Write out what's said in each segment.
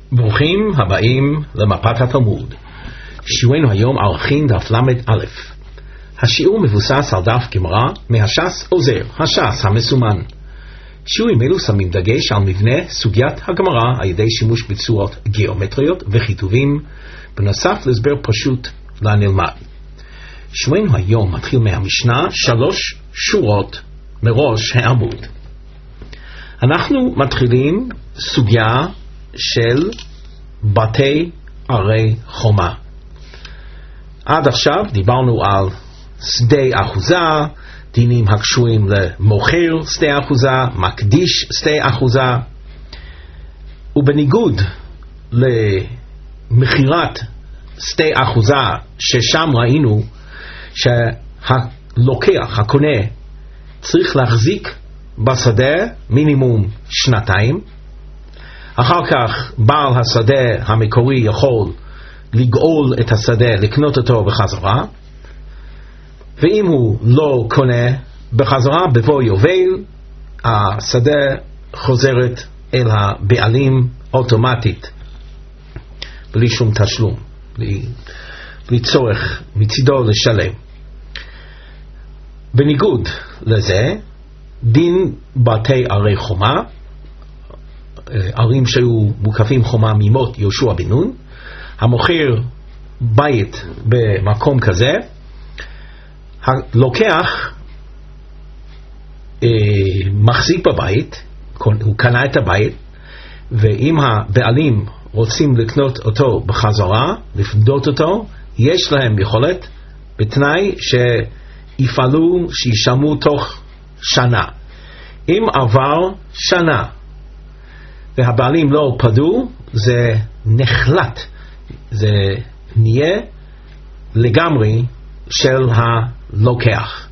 ברוכים הבאים למפת התלמוד. שיעורנו היום ערכין דף ל"א. השיעור מבוסס על דף גמרא מהש"ס עוזר, הש"ס המסומן. שיעורים אלו שמים דגש על מבנה סוגיית הגמרא על ידי שימוש בצורות גיאומטריות וכיתובים, בנוסף להסבר פשוט לנלמד. שיעורנו היום מתחיל מהמשנה 3 שורות מראש העמוד. אנחנו מתחילים סוגיה של בתי ערי חומה. עד עכשיו דיברנו על שדה אחוזה, דינים הקשורים למוכר שדה אחוזה, מקדיש שדה אחוזה, ובניגוד למכירת שדה אחוזה, ששם ראינו שהלוקח, הקונה, צריך להחזיק בשדה מינימום 2, אחר כך בעל השדה המקורי יכול לגאול את השדה, לקנות אותו בחזרה, ואם הוא לא קונה בחזרה בבוא יובל, השדה חוזרת אל הבעלים אוטומטית, בלי שום תשלום, בלי צורך מצידו לשלם. בניגוד לזה, דין בתי ערי חומה, ערים שהיו מוקפים חומה ממות יהושע בן נון, המוכר בית במקום כזה, הלוקח מחזיק בבית, הוא קנה את הבית, ואם הבעלים רוצים לקנות אותו בחזרה, לפדות אותו, יש להם יכולת, בתנאי שיפעלו, שישלמו תוך שנה. אם עבר שנה והבעלים לא פדו, זה נחלט, זה נהיה לגמרי של הלוקח,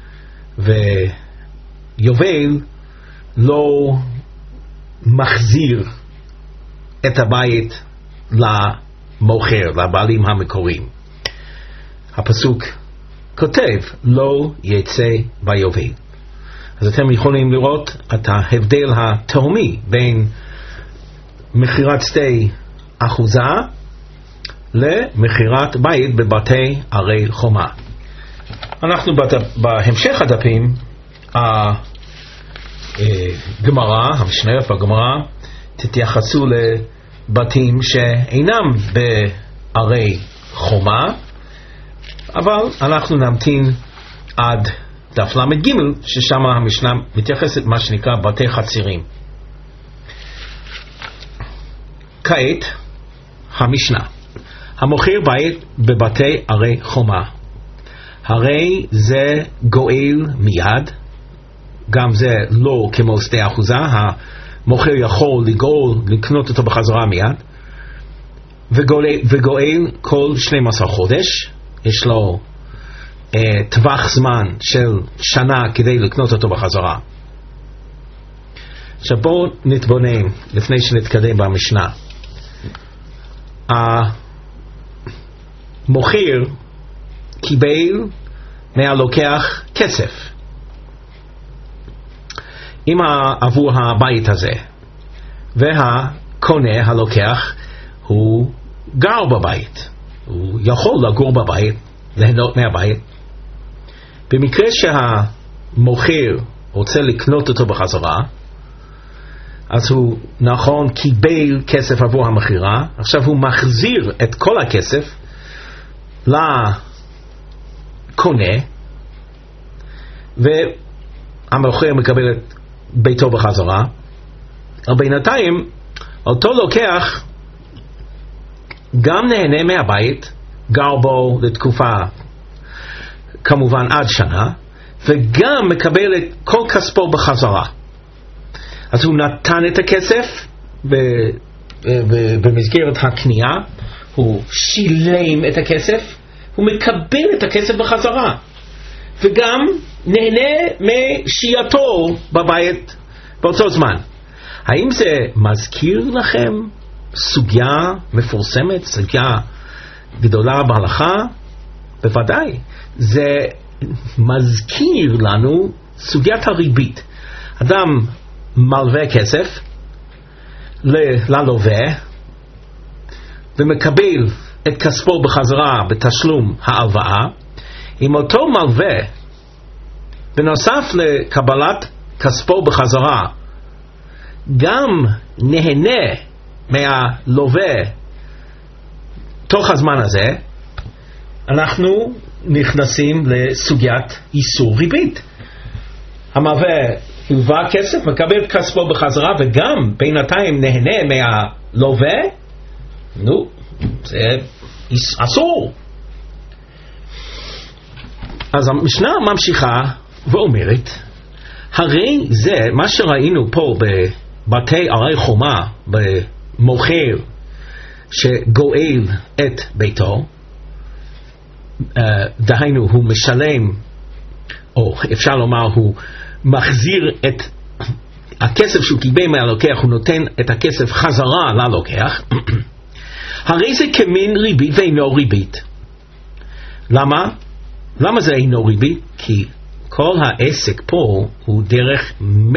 ויובל לא מחזיר את הבית למוכר, לבעלים המקוריים. הפסוק כותב לא יצא ביובל. אז אתם יכולים לראות את ההבדל התהומי בין מכירת שדה אחוזה למכירת בית בבתי ערי חומה. אנחנו בהמשך הדפים, הגמרא, המשנה בגמרא, תתייחסו לבתים שאינם בערי חומה, אבל אנחנו נמתין עד דף ל"ג, ששם המשנה מתייחסת מה שנקרא בתי חצירים. כעת המשנה, המוכר בית בבתי ערי חומה, הרי זה גואל מיד, גם זה לא כמו שדה אחוזה, המוכר יכול לגאול, לקנות אותו בחזרה מיד, וגואל כל 12 חודש, יש לו טווח זמן של שנה כדי לקנות אותו בחזרה. עכשיו בואו נתבונן לפני שנתקדם במשנה. המוכר קיבל מהלוקח כסף עבור הבית הזה, והקונה, הלוקח, הוא גר בבית, הוא יכול לגור בבית, ליהנות מהבית. במקרה שהמוכר רוצה לקנות אותו בחזרה, אז הוא נכון קיבל כסף עבור המכירה, עכשיו הוא מחזיר את כל הכסף לקונה, והמוכר מקבל את ביתו בחזרה. אבל בינתיים אותו לוקח גם נהנה מהבית, גר בו לתקופה כמובן עד שנה, וגם מקבל את כל כספו בחזרה. אז הוא נתן את הכסף במסגרת הקנייה, הוא שילם את הכסף, הוא מקבל את הכסף בחזרה, וגם נהנה משייתו בבית באותו זמן. האם זה מזכיר לכם סוגיה מפורסמת, סוגיה גדולה בהלכה? בוודאי. זה מזכיר לנו סוגיית הריבית. אדם מלווה כסף ללווה, ומקבל את כספו בחזרה בתשלום ההלוואה, אם אותו מלווה בנוסף לקבלת כספו בחזרה גם נהנה מהלווה תוך הזמן הזה, אנחנו נכנסים לסוגיית איסור ריבית. המלווה הלווה כסף, מקבל את כספו בחזרה וגם בינתיים נהנה מהלווה, זה אסור. אז המשנה ממשיכה ואומרת, הרי זה מה שראינו פה בבתי ערי חומה, במוכר שגואל את ביתו, דהיינו הוא משלם, או אפשר לומר הוא מחזיר את הכסף שהוא קיבל מהלוקח, הוא נותן את הכסף חזרה ללוקח. הרי זה כמין ריבית ואינו ריבית. למה זה אינו ריבית? כי כל העסק פה הוא דרך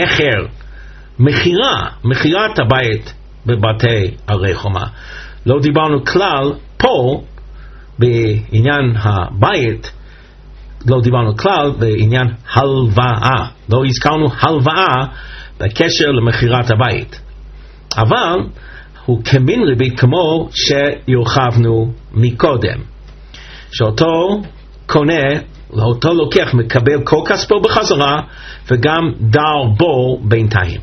מכירת הבית בבתי ערי חומה. לא דיברנו כלל פה בעניין הבית, לא דיברנו כלל בעניין הלוואה, לא הזכרנו הלוואה בקשר למכירת הבית, אבל הוא כמין ריבית כמו שיורחבנו מקודם, שאותו קונה, אותו לוקח מקבל כל כספו בחזרה וגם דר בו בינתיים.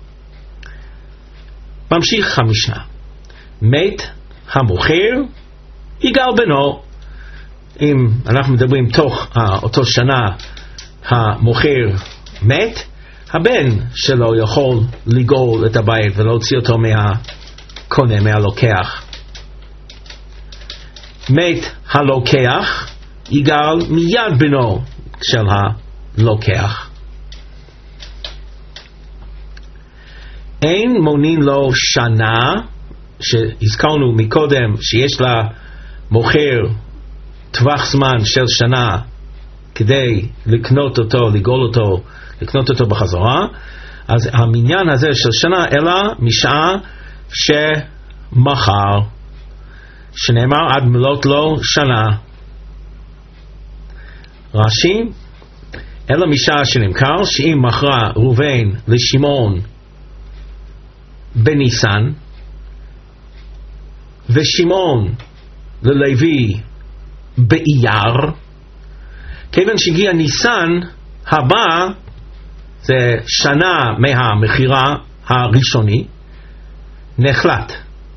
ממשיך המשנה, מת המוכר יגאל בנו. אם אנחנו מדברים תוך אותו שנה המוכר מת, הבן שלו יכול לגאול את הבית ולהוציא אותו מהקונה, מהלוקח. מת הלוקח, יגאל מיד בנו של הלוקח. אין מונין לו שנה, שהזכרנו מקודם שיש לה מוכר טווח זמן של שנה כדי לקנות אותו, לגאול אותו, לקנות אותו בחזרה. אז המניין הזה של שנה אלא משעה שמחר, שנאמר עד מלאת לו שנה. רש"י, אלא משעה שנמכר, שאם מכרה ראובן לשמעון בניסן ושמעון ללוי באייר, כיוון שהגיע ניסן הבא, זה שנה מהמכירה הראשוני, נחלט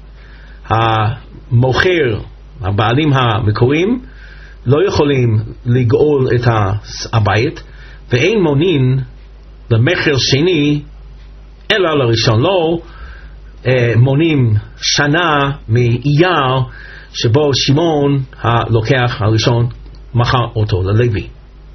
המוכר, הבעלים המקוריים לא יכולים לגאול את הבית, ואין מונין למחר שני אלא לראשון. לא מונים שנה מאייר שבו שמעון הלוקח הראשון מכר אותו ללוי.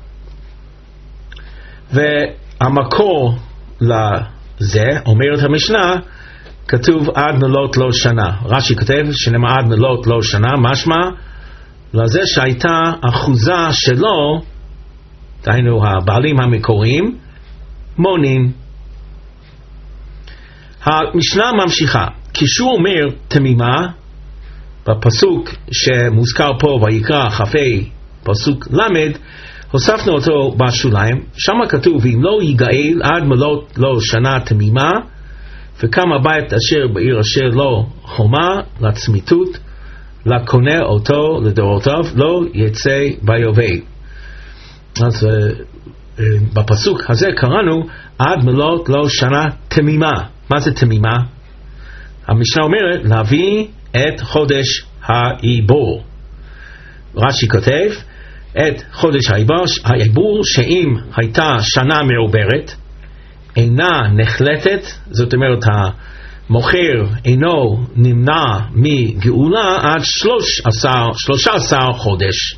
והמקור לזה, אומרת המשנה, כתוב עד מלאת לו שנה. רש"י כותב שנאמר עד מלאת לו שנה, משמע לזה שהייתה אחוזה שלו, דהיינו הבעלים המקוריים, מונים. המשנה ממשיכה, כשהוא אומר תמימה, בפסוק שמוזכר פה ויקרא כ"ה פסוק למד, הוספנו אותו בשוליים, שם כתוב אם לא יגאל עד מלאת לו שנה תמימה, וקם הבית אשר בעיר אשר לא חומה לצמיתות, לקונה אותו לדורותיו לא יצא ביובל. אז בפסוק הזה קראנו עד מלאת לו שנה תמימה. מה זה תמימה? המשנה אומרת להביא את חודש העיבור. רש"י כותב את חודש העיבור, שאם הייתה שנה מעוברת אינה נחלטת, זאת אומרת המוכר אינו נמנע מגאולה עד 13 חודש.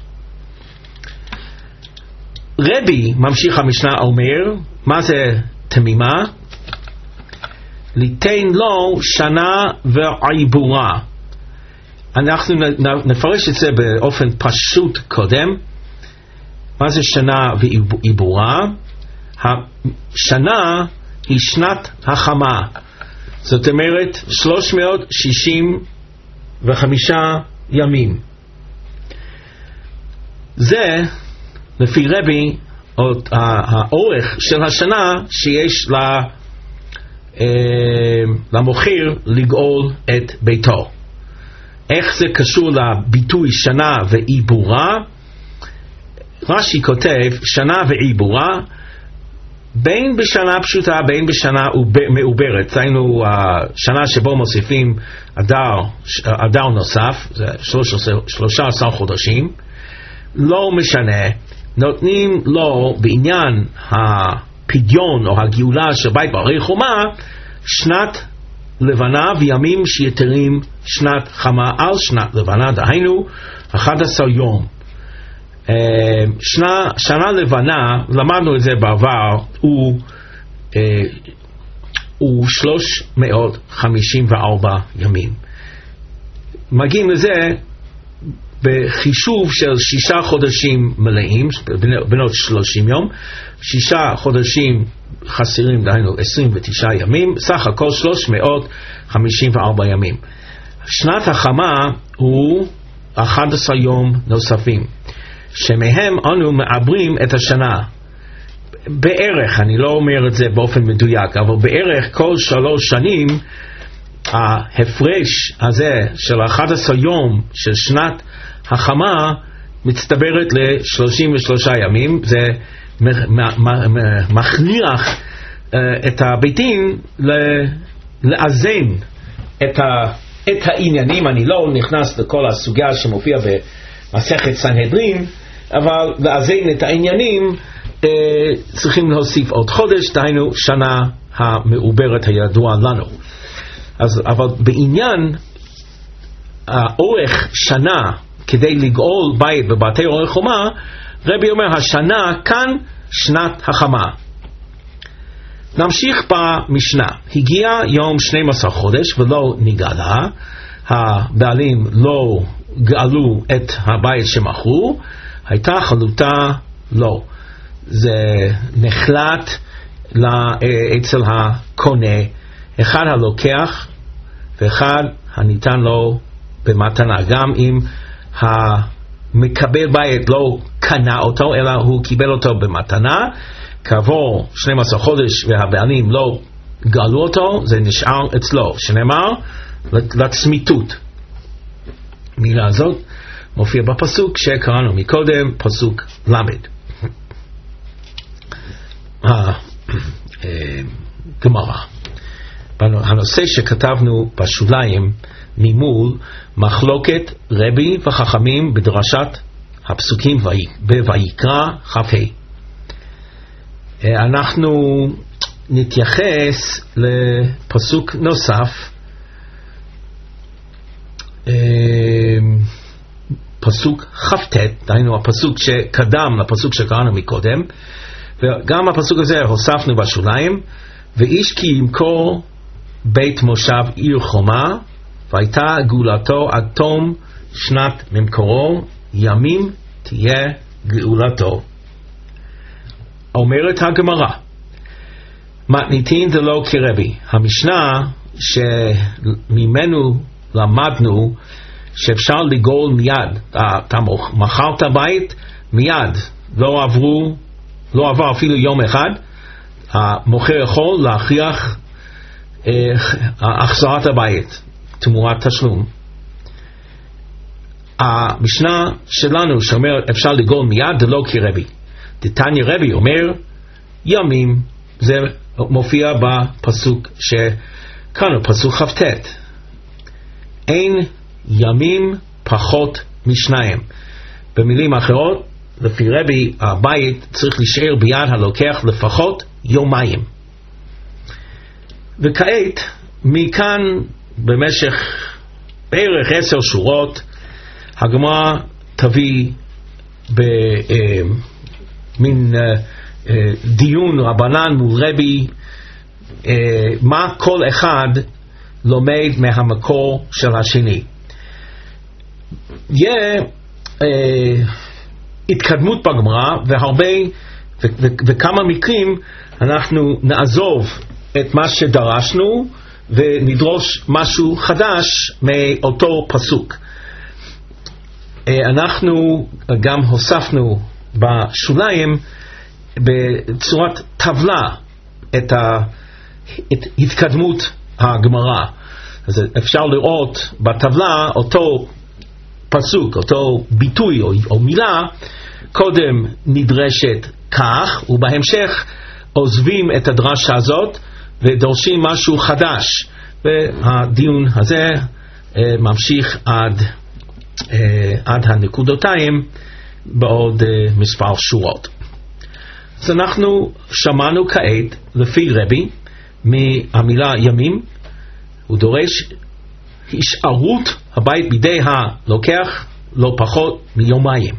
רבי ממשיך המשנה אומר, מה זה תמימה? ליתן לו שנה ועיבורה. אנחנו נפרש את זה באופן פשוט קודם. מה זה שנה ועיבורה? השנה היא שנת החמה, זאת אומרת 365 ימים. זה לפי רבי האורך של השנה שיש למוכר לגאול את ביתו. איך זה קשור לביטוי שנה ועיבורה? רש"י כותב שנה ועיבורה בין בשנה פשוטה בין בשנה מעוברת. זינו השנה שבו מוסיפים אדר נוסף, זה 13 חודשים, לא משנה, נותנים לו בעניין הפדיון או הגאולה של בית בערי חומה שנת לבנה וימים שיתרים שנת חמה על שנת לבנה, דהיינו 11 יום. שנה לבנה, למדנו את זה בעבר, הוא 354 ימים. מגיעים לזה בחישוב של 6 חודשים מלאים, בנות 30 יום, 6 חודשים חסרים, דהיינו 29 ימים, סך הכל 354 ימים. שנת החמה הוא 11 יום נוספים, שמהם אנו מעברים את השנה. בערך, אני לא אומר את זה באופן מדויק, אבל בערך כל 3 שנים, ההפרש הזה של 11 יום של שנת החמה מצטברת ל-33 ימים. זה מכריח את הביתים לאזן את העניינים. אני לא נכנס לכל הסוגיה שמופיע במסכת סנהדרין, אבל לאזן את העניינים צריכים להוסיף עוד חודש, דהיינו שנה המעוברת הידוע לנו. אבל בעניין האורך שנה כדי לגאול בית בבתי ערי חומה, רבי אומר השנה כאן שנת החמה. נמשיך במשנה. הגיע יום 12 חודש ולא נגאלה, הבעלים לא גאלו את הבית שמכרו, הייתה חלוטה לא. זה נחלט אצל הקונה, אחד הלוקח ואחד הניתן לו במתנה. גם אם המקבל בית לא קנה אותו אלא הוא קיבל אותו במתנה, כעבור 12 חודש והבעלים לא גאלו אותו, זה נשאר אצלו, שנאמר לצמיתות. מילה הזאת מופיע בפסוק שקראנו מקודם, פסוק למד. גמרא. הנושא שכתבנו בשוליים ממול מחלוקת רבי וחכמים בדרשת הפסוקים בויקרא כ"ה. אנחנו נתייחס לפסוק נוסף, פסוק כ"ט, דהיינו הפסוק שקדם לפסוק שקראנו מקודם, וגם הפסוק הזה הוספנו בשוליים. ואיש כי ימכור בית מושב עיר חומה, והייתה גאולתו עד תום שנת ממכורו, ימים תהיה גאולתו. אומרת הגמרא, מתניתין דלא כרבי. המשנה שממנו למדנו שאפשר לגאול מיד, אתה מכרת בית מיד, לא עבר אפילו יום אחד, המוכר יכול להכריח החזרת הבית תמורת תשלום. המשנה שלנו שאומר אפשר לגאול מיד דלא כרבי. דתניא רבי אומר ימים, זה מופיע בפסוק שקראנו, פסוק כ"ט. אין ימים פחות משניים. במילים אחרות, לפי רבי הבית צריך להישאר ביד הלוקח לפחות יומיים. וכעת מכאן במשך בערך 10 שורות הגמרא תביא במין דיון רבנן מול רבי מה כל אחד לומד מהמקור של השני. יהיה התקדמות בגמרא, וכמה מקרים אנחנו נעזוב את מה שדרשנו ונדרוש משהו חדש מאותו פסוק. אנחנו גם הוספנו בשוליים בצורת טבלה את התקדמות הגמרא. אז אפשר לראות בטבלה אותו פסוק, אותו ביטוי או מילה, קודם נדרשת כך, ובהמשך עוזבים את הדרשה הזאת ודורשים משהו חדש. והדיון הזה ממשיך עד הנקודותיים בעוד מספר שורות. אז אנחנו שמענו כעת לפי רבי מהמילה ימים, הוא דורש הישארות הבית בידי הלוקח לא פחות מיומיים.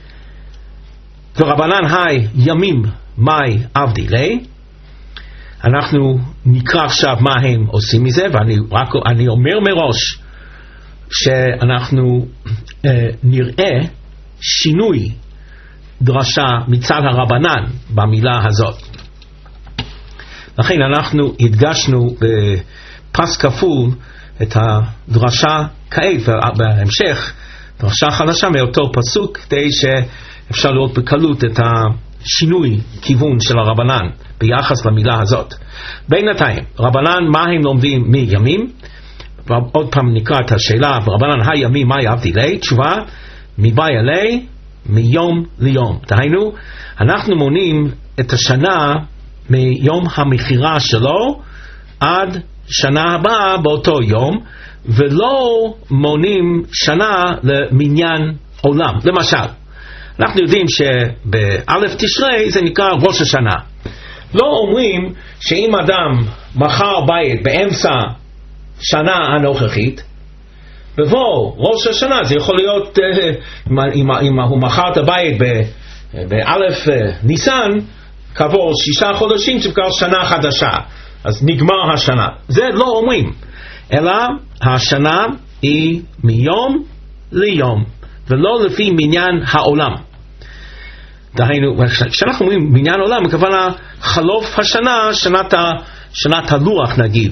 ורבנן היי ימים מאי עבדי לי. אנחנו נקרא עכשיו מה הם עושים מזה, ואני אומר מראש שאנחנו נראה שינוי דרשה מצד הרבנן במילה הזאת. לכן אנחנו הדגשנו בפס כפול את הדרשה כעת, ובהמשך דרשה חדשה מאותו פסוק, כדי שאפשר לראות בקלות את השינוי כיוון של הרבנן ביחס למילה הזאת. בינתיים, רבנן מה הם לומדים מימים? עוד פעם נקרא את השאלה, רבנן הימים מה יעבדי לי? תשובה, מבאי אלי, מיום ליום. דהיינו, אנחנו מונים את השנה מיום המכירה שלו עד שנה הבאה באותו יום, ולא מונים שנה למניין עולם. למשל, אנחנו יודעים שבאלף תשרי זה נקרא ראש השנה. לא אומרים שאם אדם מכר בית באמצע שנה הנוכחית, בבוא ראש השנה, זה יכול להיות אם הוא מכר את הבית באלף ניסן, כעבור 6 חודשים זה כבר שנה חדשה, אז נגמר השנה. זה לא אומרים, אלא השנה היא מיום ליום, ולא לפי מניין העולם. דהיינו, כשאנחנו אומרים מניין עולם, הכוונה חלוף השנה, שנת הלוח נגיד,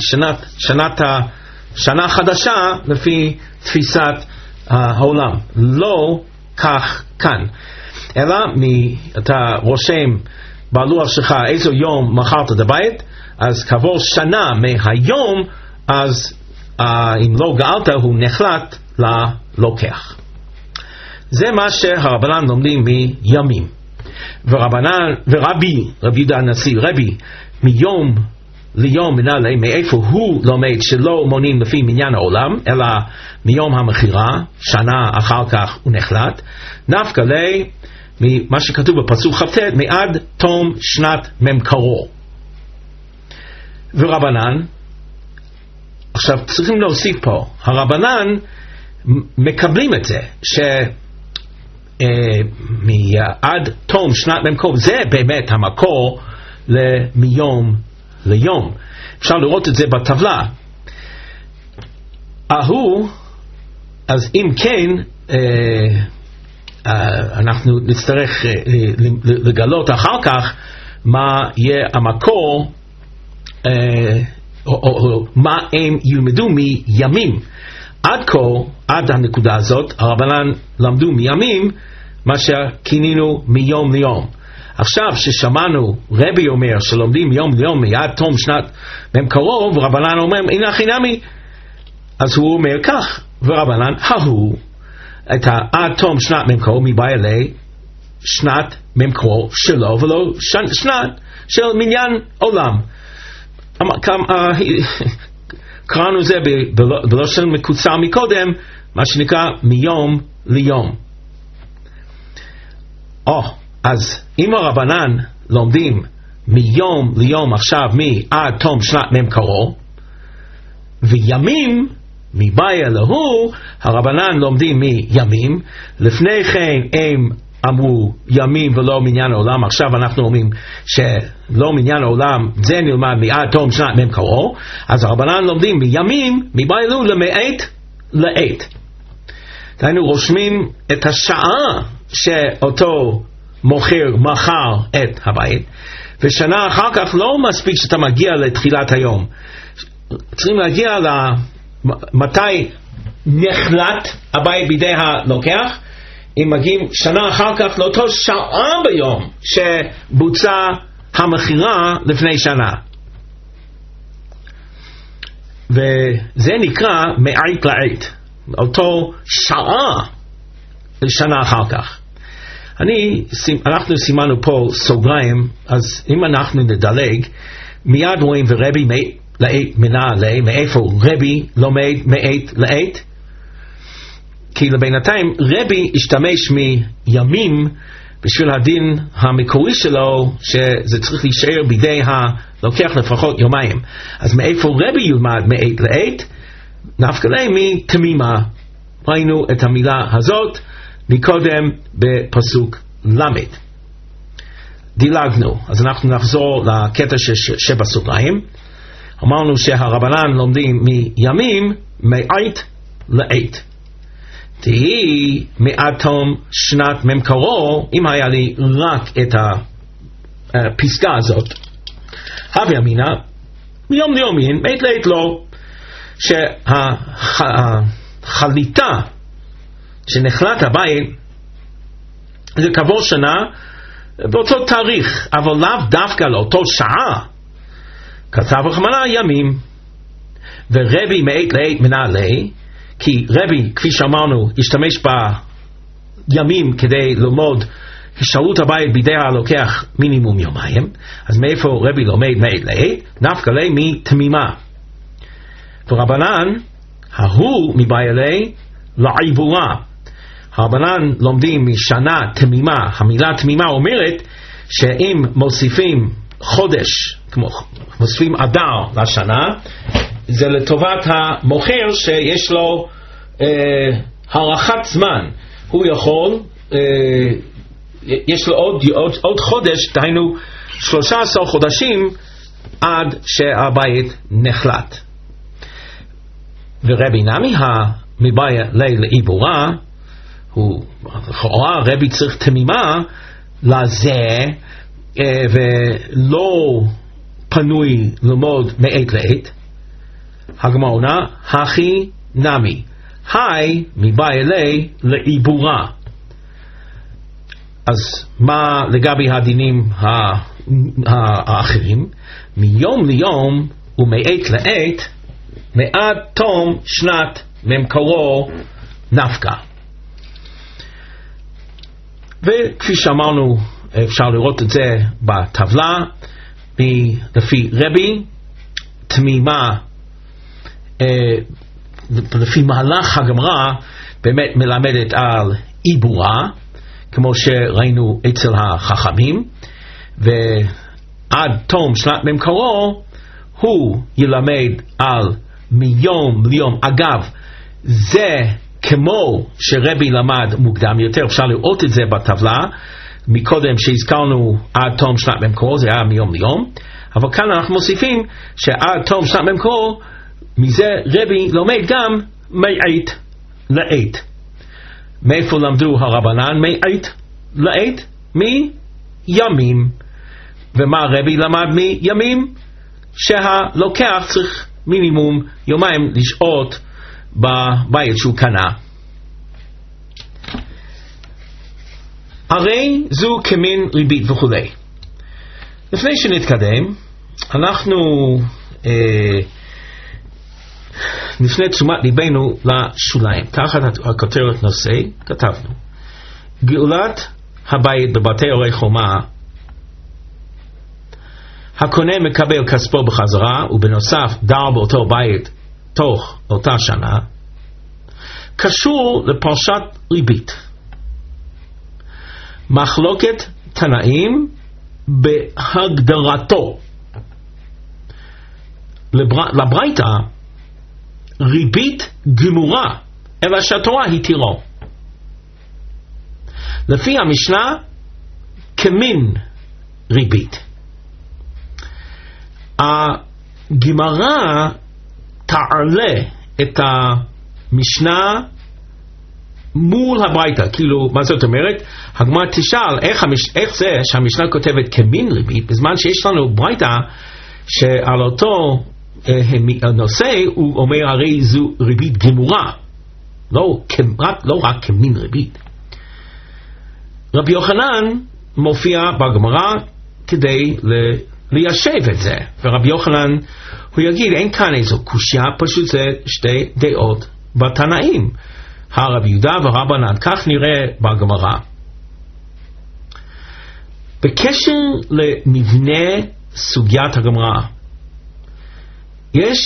שנה חדשה לפי תפיסת העולם. לא כך כאן, אלא אתה רושם בלוח שלך איזה יום מכרת את הבית, אז כעבור שנה מהיום, אז אם לא גאלת הוא נחלט ללוקח. זה מה שהרבנן לומדים מימים. ורבי יהודה הנשיא, רבי מיום ליום מנהלי, מאיפה הוא לומד שלא מונים לפי מניין העולם, אלא מיום המכירה, שנה אחר כך הוא נחלט, נפקא לי ממה שכתוב בפסוק כ"ט, מעד תום שנת ממכרו. ורבנן, עכשיו צריכים להוסיף פה, הרבנן מקבלים את זה מעד תום שנת ממכרו, זה באמת המקור מיום ליום. אפשר לראות את זה בטבלה. אז אם כן, אנחנו נצטרך לגלות אחר כך מה יהיה המקור, או מה הם ילמדו מימים. עד הנקודה הזאת, הרבנן למדו מימים, מה שכינינו מיום ליום. עכשיו ששמענו רבי אומר שלומדים יום ליום מיד תום שנת ממכרו, ורבנן אומר הנה הכי נמי, אז הוא אומר כך, ורבנן את עד תום שנת ממכרו מבאי אלי, שנת ממכרו שלו ולא שנת של מניין עולם. קראנו זה בלושן מקוצר מקודם, מה שנקרא מיום ליום. אז אם הרבנן לומדים מיום ליום עכשיו מעד תום שנת ממכרו, וימים מבאי אלוהו, הרבנן לומדים מימים. לפני כן הם אמרו ימים ולא מניין העולם, עכשיו אנחנו אומרים שלא מניין העולם, זה נלמד מעד תום שנת ממכרו. אז הרבנן לומדים מימים מבאי אלוהו למעת לעת. דהיינו רושמים את השעה שאותו מכר את הבית, ושנה אחר כך לא מספיק שאתה מגיע לתחילת היום, צריכים להגיע מתי נחלט הבית בידי הלוקח. אם מגיעים שנה אחר כך לאותו שעה ביום שבוצע המכירה לפני שנה, וזה נקרא מעט לעת, אותו שעה לשנה אחר כך. אנחנו סימנו פה סוגריים, אז אם אנחנו נדלג, מיד רואים ורבי לעת מנה עלי, מאיפה רבי לומד מעת לעת? כי לבינתיים רבי השתמש מימים בשביל הדין המקורי שלו, שזה צריך להישאר בידי הלוקח לפחות יומיים. אז מאיפה רבי ילמד מעת לעת? נפקא ליה מתמימה. ראינו את המילה הזאת מקודם בפסוק למד. דילגנו, אז אנחנו נחזור לקטע שבסוגריים. אמרנו שהרבנן לומדים מימים מעת לעת. תהי מעד תום שנת ממקורו, אם היה לי רק את הפסקה הזאת. הווה אמינא, מיום ליומין, מעת לעת לא, שהחליטה שנחלט הבית זה כעבור שנה באותו תאריך, אבל לאו דווקא לאותו שעה. כתב רחמנא ימים, ורבי מעת לעת מנה עלי, כי רבי, כפי שאמרנו, השתמש בימים כדי ללמוד הישארות הבית בידי הלוקח מינימום יומיים. אז מאיפה רבי לומד מעת לעת? נפקא ליה מתמימה. ורבנן, ההוא מבעלי לעיבורה. הרבנן לומדים משנה תמימה. המילה תמימה אומרת שאם מוסיפים חודש, כמו מוסיפים אדר לשנה, זה לטובת המוכר שיש לו הארכת זמן. הוא יכול, יש לו עוד חודש, דהיינו 13 חודשים עד שהבית נחלט. ורבי נמי מבעיה לעיבורה, הוא לכאורה רבי צריך תמימה לזה, ולא פנוי ללמוד מעת לעת. הגמרא עונה, הכי נמי, היי מבעיה לעיבורה. אז מה לגבי הדינים האחרים? מיום ליום ומעת לעת, מעד תום שנת ממקורו נפקא. וכפי שאמרנו, אפשר לראות את זה בטבלה, לפי רבי, תמימה, לפי מהלך הגמרא, באמת מלמדת על עיבורה, כמו שראינו אצל החכמים, ועד תום שנת ממקורו, הוא ילמד על מיום ליום. אגב, זה כמו שרבי למד מוקדם יותר, אפשר לראות את זה בטבלה, מקודם שהזכרנו עד תום שנת ממקורו, זה היה מיום ליום, אבל כאן אנחנו מוסיפים שעד תום שנת ממקורו, מזה רבי לומד גם מעת לעת. מאיפה למדו הרבנן מעת לעת? מימים. ומה רבי למד מימים? שהלוקח צריך מינימום יומיים לשהות בבית שהוא קנה. הרי זו כמין ריבית וכו'. לפני שנתקדם, אנחנו נפנה תשומת ליבנו לשוליים. תחת הכותרת נושא כתבנו גאולת הבית בבתי אורי חומה, הקונה מקבל כספו בחזרה ובנוסף דר באותו בית תוך אותה שנה, קשור לפרשת ריבית. מחלוקת תנאים בהגדרתו. לברייתא ריבית גמורה, אלא שהתורה התירו. לפי המשנה כמין ריבית. הגמרא תעלה את המשנה מול הברייתא. כאילו, מה זאת אומרת? הגמרא תשאל איך זה שהמשנה כותבת כמין ריבית, בזמן שיש לנו ברייתא שעל אותו הנושא, הוא אומר הרי זו ריבית גמורה, לא רק כמין ריבית. רבי יוחנן מופיע בגמרא כדי ליישב את זה, ורבי יוחנן הוא יגיד אין כאן איזו קושיה, פשוט זה שתי דעות בתנאים, הרב יהודה ורבנן, כך נראה בגמרא. בקשר למבנה סוגיית הגמרא יש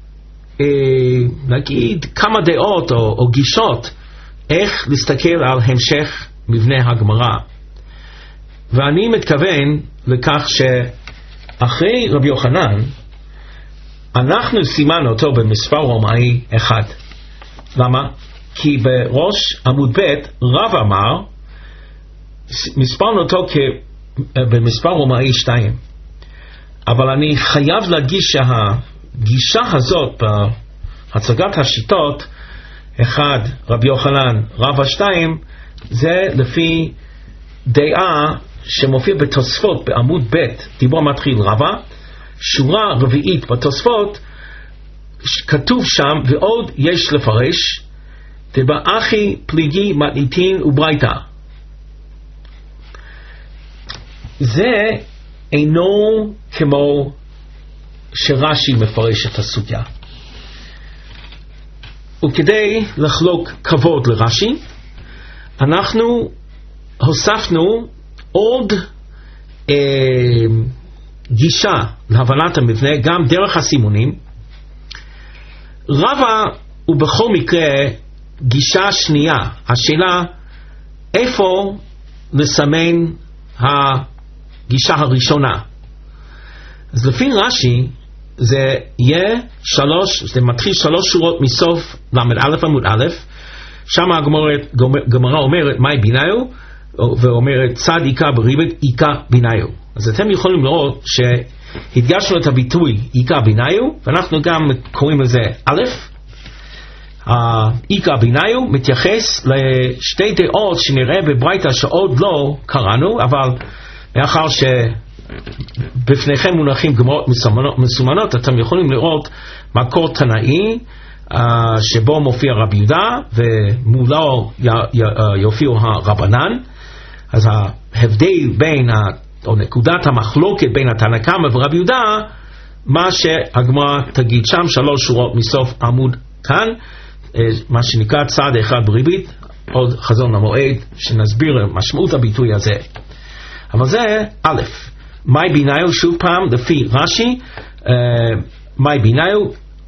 נגיד כמה דעות או גישות איך להסתכל על המשך מבנה הגמרא, ואני מתכוון לכך שאחרי רבי יוחנן אנחנו סימנו אותו במספר רומאי 1. למה? כי בראש עמוד ב' רב אמר מספרנו אותו במספר רומאי 2, אבל אני חייב להדגיש שהגישה הזאת בהצגת השיטות 1 רבי יוחנן רבה 2 זה לפי דעה שמופיע בתוספות בעמוד ב' דיבור מתחיל רבה, שורה רביעית בתוספות כתוב שם ועוד יש לפרש דבאחי פליגי מתניתין וברייתא. זה אינו כמו שרש"י מפרש את הסוגיה, וכדי לחלוק כבוד לרש"י אנחנו הוספנו עוד גישה להבנת המבנה גם דרך הסימונים. רבה הוא בכל מקרה גישה שנייה, השאלה איפה לסמן הגישה הראשונה. אז לפי רש"י זה יהיה זה מתחיל 3 שורות מסוף למד א' עמוד א', שם הגמרא אומרת מהי ביניו, ואומרת צד איקה בריבית איקה ביניו. אז אתם יכולים לראות שהדגשנו את הביטוי איקה ביניו, ואנחנו גם קוראים לזה א'. איקה ביניו מתייחס לשתי דעות שנראה בברייתא שעוד לא קראנו, אבל מאחר שבפניכם מונחים גמרות מסומנות, אתם יכולים לראות מקור תנאי שבו מופיע רבי יהודה ומולו יופיעו הרבנן. אז ההבדל בין או נקודת המחלוקת בין התנא קמא ורבי יהודה, מה שהגמרא תגיד שם 3 שורות מסוף עמוד כאן, מה שנקרא צד אחד בריבית, עוד חזון למועד שנסביר משמעות הביטוי הזה. אבל זה א', מהי ביניו, שוב פעם לפי רש"י, מהי ביניו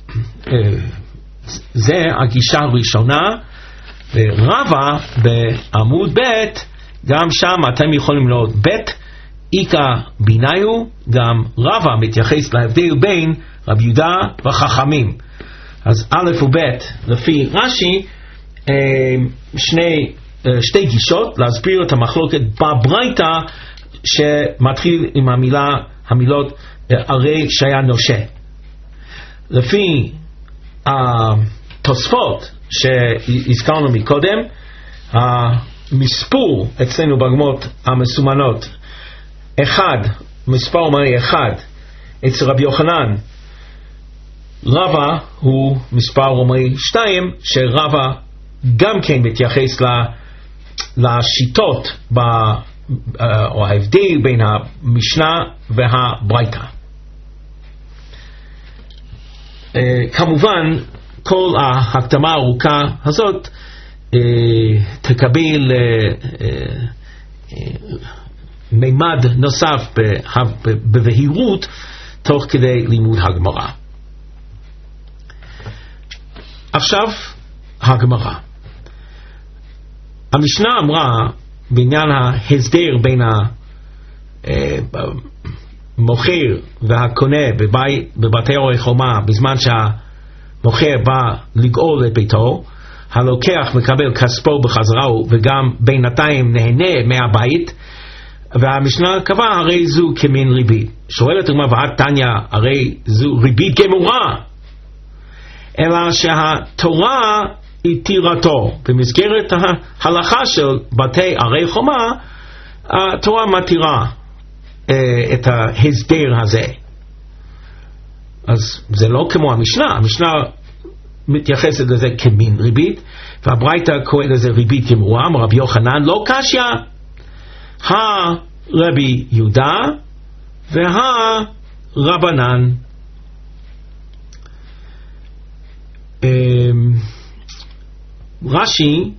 זה הגישה הראשונה. ורבה בעמוד ב' גם שם אתם יכולים לראות ב' איקה ביניו, גם רבה מתייחס להבדל בין רבי יהודה וחכמים. אז א' וב' לפי רש"י שתי גישות להסביר את המחלוקת בברייתא שמתחיל עם המילות הרי שהיה נושה. לפי התוספות שהזכרנו מקודם, המספור אצלנו בגמות המסומנות 1, מספר רומאי 1 אצל רבי יוחנן, רבה הוא מספר רומאי 2, שרבה גם כן מתייחס לשיטות או ההבדל בין המשנה והברייתא. כמובן כל ההקדמה הארוכה הזאת תקבל מימד נוסף בבהירות תוך כדי לימוד הגמרא. עכשיו הגמרא. המשנה אמרה בעניין ההסדר בין המוכר והקונה בבתי אורי חומה, בזמן שהמוכר בא לגאול את ביתו, הלוקח מקבל כספו בחזרה וגם בינתיים נהנה מהבית, והמשנה קבע הרי זו כמין ריבית. שואלת הגמרא ועד תניא, הרי זו ריבית גמורה, אלא שהתורה התירתו במסגרת ההלכה של בתי ערי חומה. התורה מתירה את ההסדר הזה. אז זה לא כמו המשנה. המשנה מתייחסת לזה כמין ריבית, והברייתא קורא לזה ריבית גמורה. רבי יוחנן לא קשיא, הרבי יהודה והרבנן. רש"י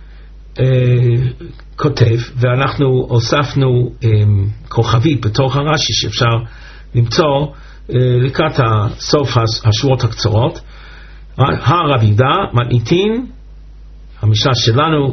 כותב, ואנחנו הוספנו כוכבית בתוך הרש"י שאפשר למצוא לקראת סוף השורות הקצרות. הרב יהודה מתניתין, המשנה שלנו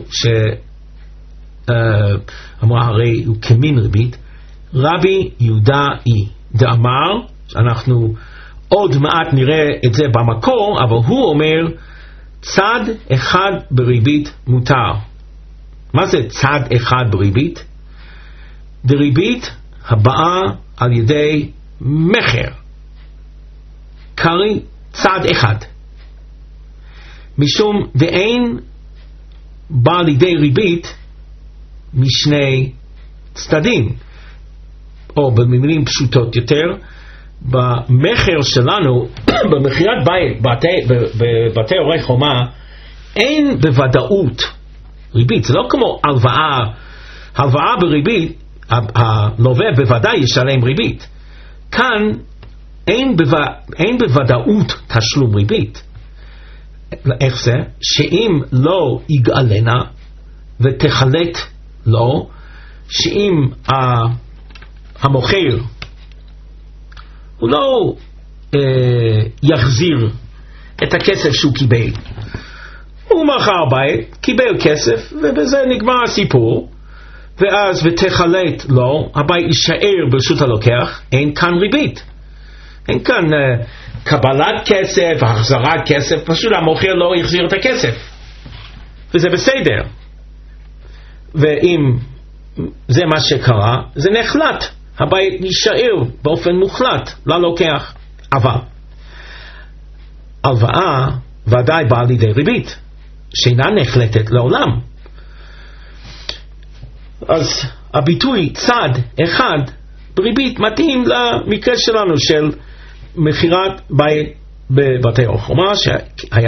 שאמרה הרי הוא כמין ריבית, רבי יהודה דאמר, אנחנו עוד מעט נראה את זה במקור, אבל הוא אומר צד אחד בריבית מותר. מה זה צד אחד בריבית? דריבית הבאה על ידי מחר, קרי צד אחד, משום ואין בא לידי ריבית משני צדדים, או במילים פשוטות יותר, במחר שלנו, במכירת בבתי אורי חומה, אין בוודאות ריבית. זה לא כמו הלוואה בריבית, הלווה בוודאי ישלם ריבית. כאן אין בוודאות תשלום ריבית. איך זה? שאם לא יגאלנה ותחלט לו, שאם המוכר הוא לא יחזיר את הכסף שהוא קיבל, הוא מכר בית, קיבל כסף, ובזה נגמר הסיפור, ואז ותחלט לו, הבית יישאר ברשות הלוקח, אין כאן ריבית, אין כאן קבלת כסף, החזרת כסף, פשוט המוכר לא יחזיר את הכסף, וזה בסדר. ואם זה מה שקרה, זה נחלט, הבית יישאר באופן מוחלט ללוקח. אבל הלוואה ודאי באה לידי ריבית שאינה נחלטת לעולם. אז הביטוי צד אחד בריבית מתאים למקרה שלנו של מכירת בית בבתי אור חומה, שהיה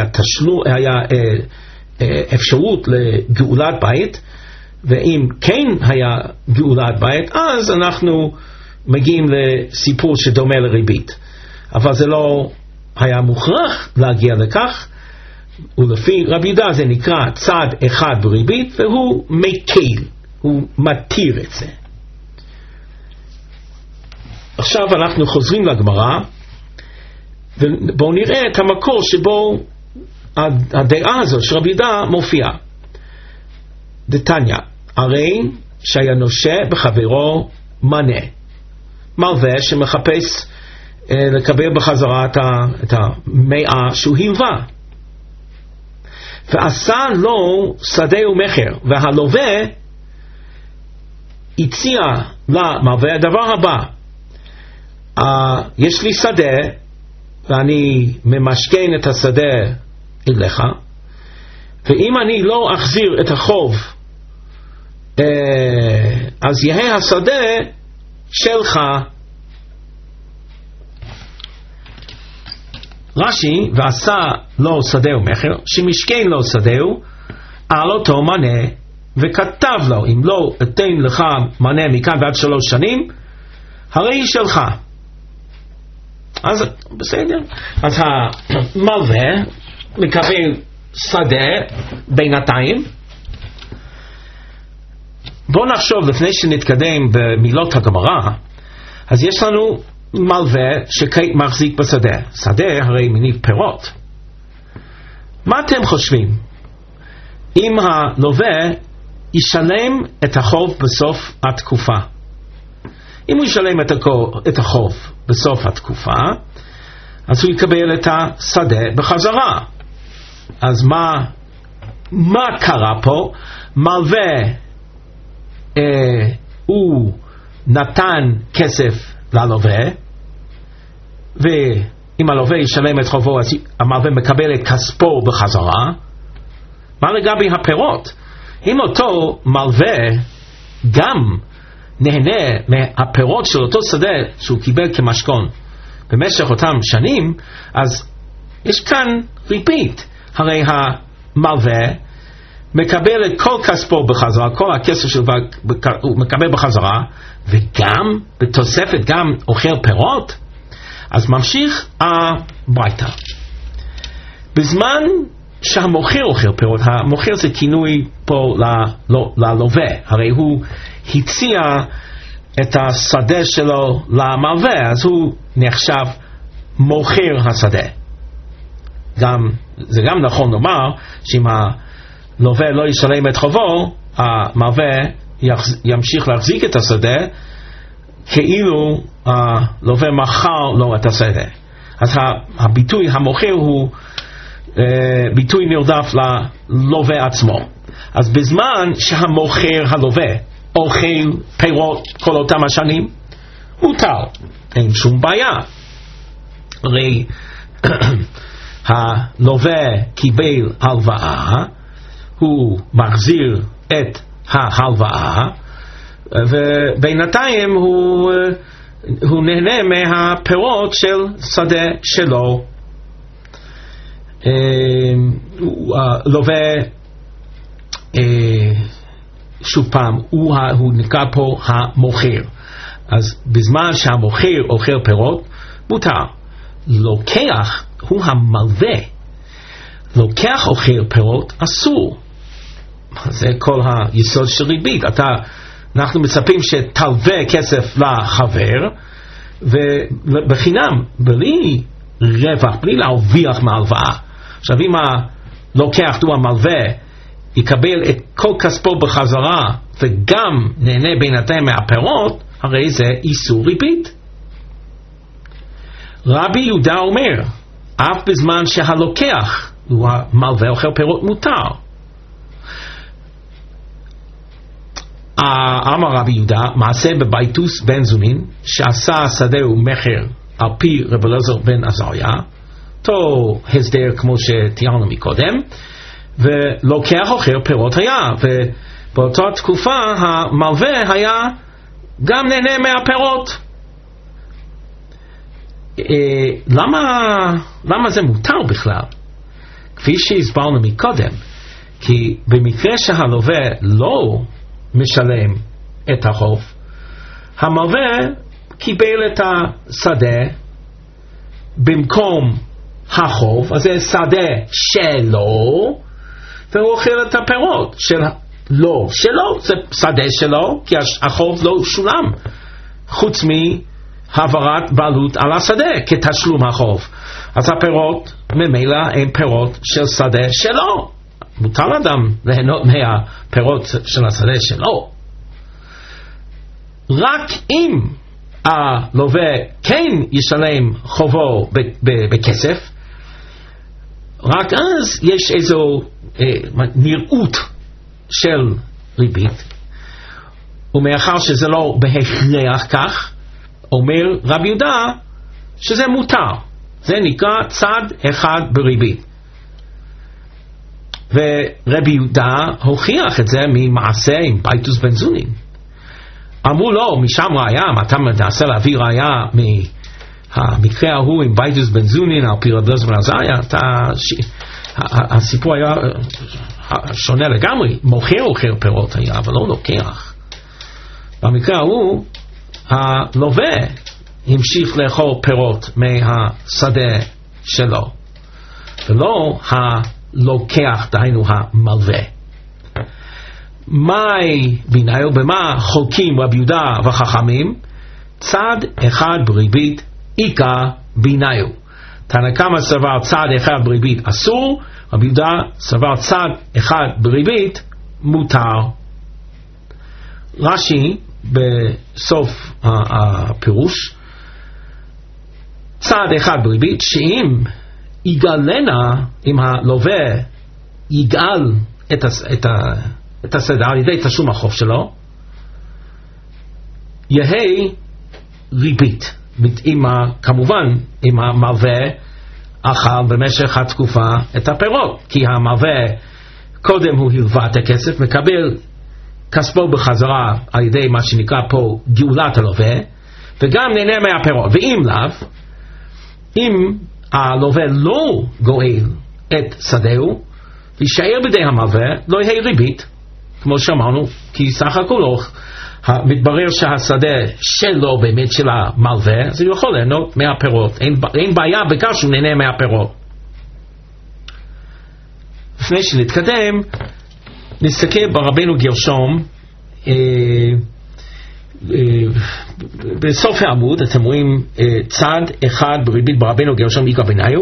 אפשרות לגאולת בית, ואם כן היה גאולת בית, אז אנחנו מגיעים לסיפור שדומה לריבית. אבל זה לא היה מוכרח להגיע לכך, ולפי רבי יהודה זה נקרא צד אחד בריבית, והוא מקל, הוא מתיר את זה. עכשיו אנחנו חוזרים לגמרא, ובואו נראה את המקור שבו הדעה הזאת של רבי יהודה מופיעה. דתניא, הרי שהיה נושה בחברו מנה, מלווה שמחפש לקבל בחזרה את המאה שהוא הלווה, ועשה לו שדה ומחר, והלווה הציע למלווה הדבר הבא: יש לי שדה ואני ממשכן את השדה אליך, ואם אני לא אחזיר את החוב, אז יהיה השדה שלך. רש"י, ועשה לו שדה ומחר, שמשכן לו שדהו על אותו מנה, וכתב לו: אם לא אתן לך מנה מכאן ועד 3 שנים, הרי היא שלך. אז בסדר, אז המלווה מקבל שדה בינתיים. בואו נחשוב לפני שנתקדם במילות הגמרא. אז יש לנו מלווה שמחזיק בשדה. שדה הרי מניב פירות. מה אתם חושבים? אם הלווה ישלם את החוב בסוף התקופה, אם הוא ישלם את החוב בסוף התקופה, אז הוא יקבל את השדה בחזרה. אז מה קרה פה? מלווה הוא נתן כסף ללווה, ואם הלווה ישלם את חובו, אז המלווה מקבל את כספו בחזרה. מה לגבי הפירות? אם אותו מלווה גם נהנה מהפירות של אותו שדה שהוא קיבל כמשכון במשך אותם שנים, אז יש כאן ריבית. הרי המלווה מקבל את כל כספו בחזרה, כל הכסף שלו הוא מקבל בחזרה, וגם בתוספת גם אוכל פירות, אז ממשיך הביתה. בזמן שהמוכר אוכל פירות, המוכר זה כינוי פה ללווה, הרי הוא הציע את השדה שלו למלווה, אז הוא נחשב מוכר השדה. זה גם נכון לומר שאם הלווה לא ישלם את חובו, המלווה ימשיך להחזיק את השדה כאילו הלווה מכר לו את השדה. אז הביטוי המוכר הוא ביטוי נרדף ללווה עצמו. אז בזמן שהמוכר הלווה אוכל פירות כל אותם השנים, מותר, אין שום בעיה. הרי הלווה קיבל הלוואה, הוא מחזיר את ההלוואה, ובינתיים הוא נהנה מהפירות של שדה שלו. הלווה, שוב פעם, הוא נקרא פה המוכר. אז בזמן שהמוכר אוכל פירות, מותר. לוקח הוא המלווה, לוקח אוכל פירות אסור. זה כל היסוד של ריבית. אנחנו מצפים שתלווה כסף לחבר, ובחינם, בלי רווח, בלי להרוויח מהלוואה. עכשיו אם הלוקח הוא המלווה יקבל את כל כספו בחזרה וגם נהנה בינתיים מהפירות, הרי זה איסור ריבית. רבי יהודה אומר, אף בזמן שהלוקח הוא המלווה אוכל פירות מותר. אמר רבי יהודה, מעשה בביתוס בן זונין, שעשה שדה ומחר על פי רבי אלעזר בן עזריה, אותו הסדר כמו שתיארנו מקודם, ולוקח אוכל פירות היה, ובאותה תקופה המלווה היה גם נהנה מהפירות. למה זה מותר בכלל? כפי שהסברנו מקודם, כי במקרה שהלווה לא משלם את החוב, המלווה קיבל את השדה במקום החוב, אז זה שדה שלו, והוא אוכל את הפירות שלו, זה שדה שלו, כי החוב לא שולם, חוץ מהעברת בעלות על השדה כתשלום החוב. אז הפירות ממילא הם פירות של שדה שלו, מותר לאדם ליהנות מהפירות של השדה שלו. רק אם הלווה כן ישלם חובו בכסף, רק אז יש איזו נראות של ריבית, ומאחר שזה לא בהכרח כך, אומר רבי יהודה שזה מותר. זה נקרא צד אחד בריבית. ורבי יהודה הוכיח את זה ממעשה עם ביתוס בן זונין. אמרו לו, משם ראיה, אתה מנסה להביא ראיה מהמקרה ההוא עם ביתוס בן זונין על פי רבי אלעזר בן עזריה, הסיפור היה שונה לגמרי. מוכר אוכל פירות היה, אבל לא לוקח. במקרה ההוא הלווה המשיך לאכול פירות מהשדה שלו, ולא הלוקח, דהיינו המלווה. מהי ביניו? במה חולקים רבי יהודה וחכמים? צד אחד בריבית איכא ביניו. תנא קמא סבר צד אחד בריבית אסור, רבי יהודה סבר צד אחד בריבית מותר. רש"י בסוף הפירוש, צד אחד בריבית, שאם יגלנה, אם הלווה יגאל את השדה על ידי תשלום החוב שלו, יהי ריבית. כמובן אם המלווה אכל במשך התקופה את הפירות, כי המלווה קודם הוא הלווה את הכסף, מקבל כספו בחזרה על ידי מה שנקרא פה גאולת הלווה, וגם נהנה מהפירות. ואם לאו, אם הלווה לא גואל את שדהו, יישאר בידי המלווה, לא יהיה ריבית, כמו שאמרנו, כי סך הכל מתברר שהשדה שלו באמת של המלווה, אז הוא יכול ליהנות מהפירות. אין בעיה בכך שהוא נהנה מהפירות. לפני שנתקדם, נסתכל ברבנו גרשום, בסוף העמוד אתם רואים צד אחד בריבית ברבנו גרשום איכא בניו.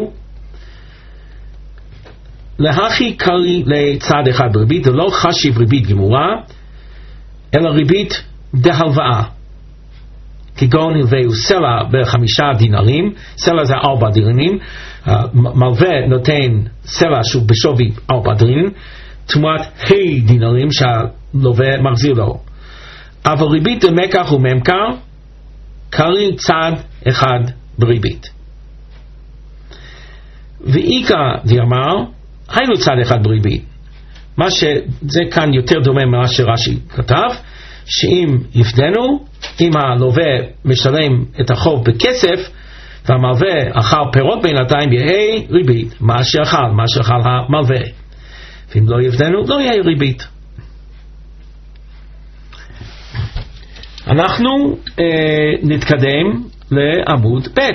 להכי קרי לצד אחד בריבית, זה לא חשיב ריבית גמורה, אלא ריבית דהלוואה, כגון הלווהו סלע ב5 דינרים, סלע זה 4 דינרים, מלווה נותן סלע שהוא בשווי 4 דינרים, תמורת דינרים שהלווה מחזיר לו. אבל ריבית דמקח וממכר קרי צד אחד בריבית. ואיכא דאמר היינו צד אחד בריבית. מה שזה כאן יותר דומה ממה שרש"י כתב, שאם יפדנו, אם הלווה משלם את החוב בכסף והמלווה אכל פירות בינתיים, יהיה ריבית מה שאכל המלווה. ואם לא יפדנו, לא יהיה ריבית. אנחנו נתקדם לעמוד ב'.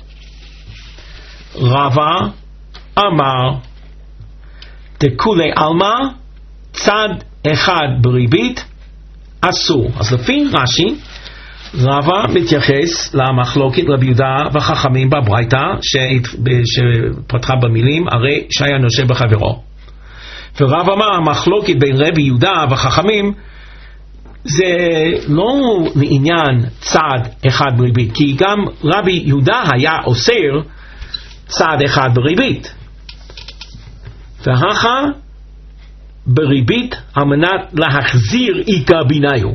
רבא אמר דכולי עלמא צד אחד בריבית אסור. אז לפי רש"י, רבא מתייחס למחלוקת רבי יהודה וחכמים בברייתא שפתחה במילים הרי שהיה נושה בחברו. ורבא אמר המחלוקת בין רבי יהודה וחכמים זה לא לעניין צד אחד בריבית, כי גם רבי יהודה היה אוסר צד אחד בריבית, והכה בריבית על מנת להחזיר איכא בניו.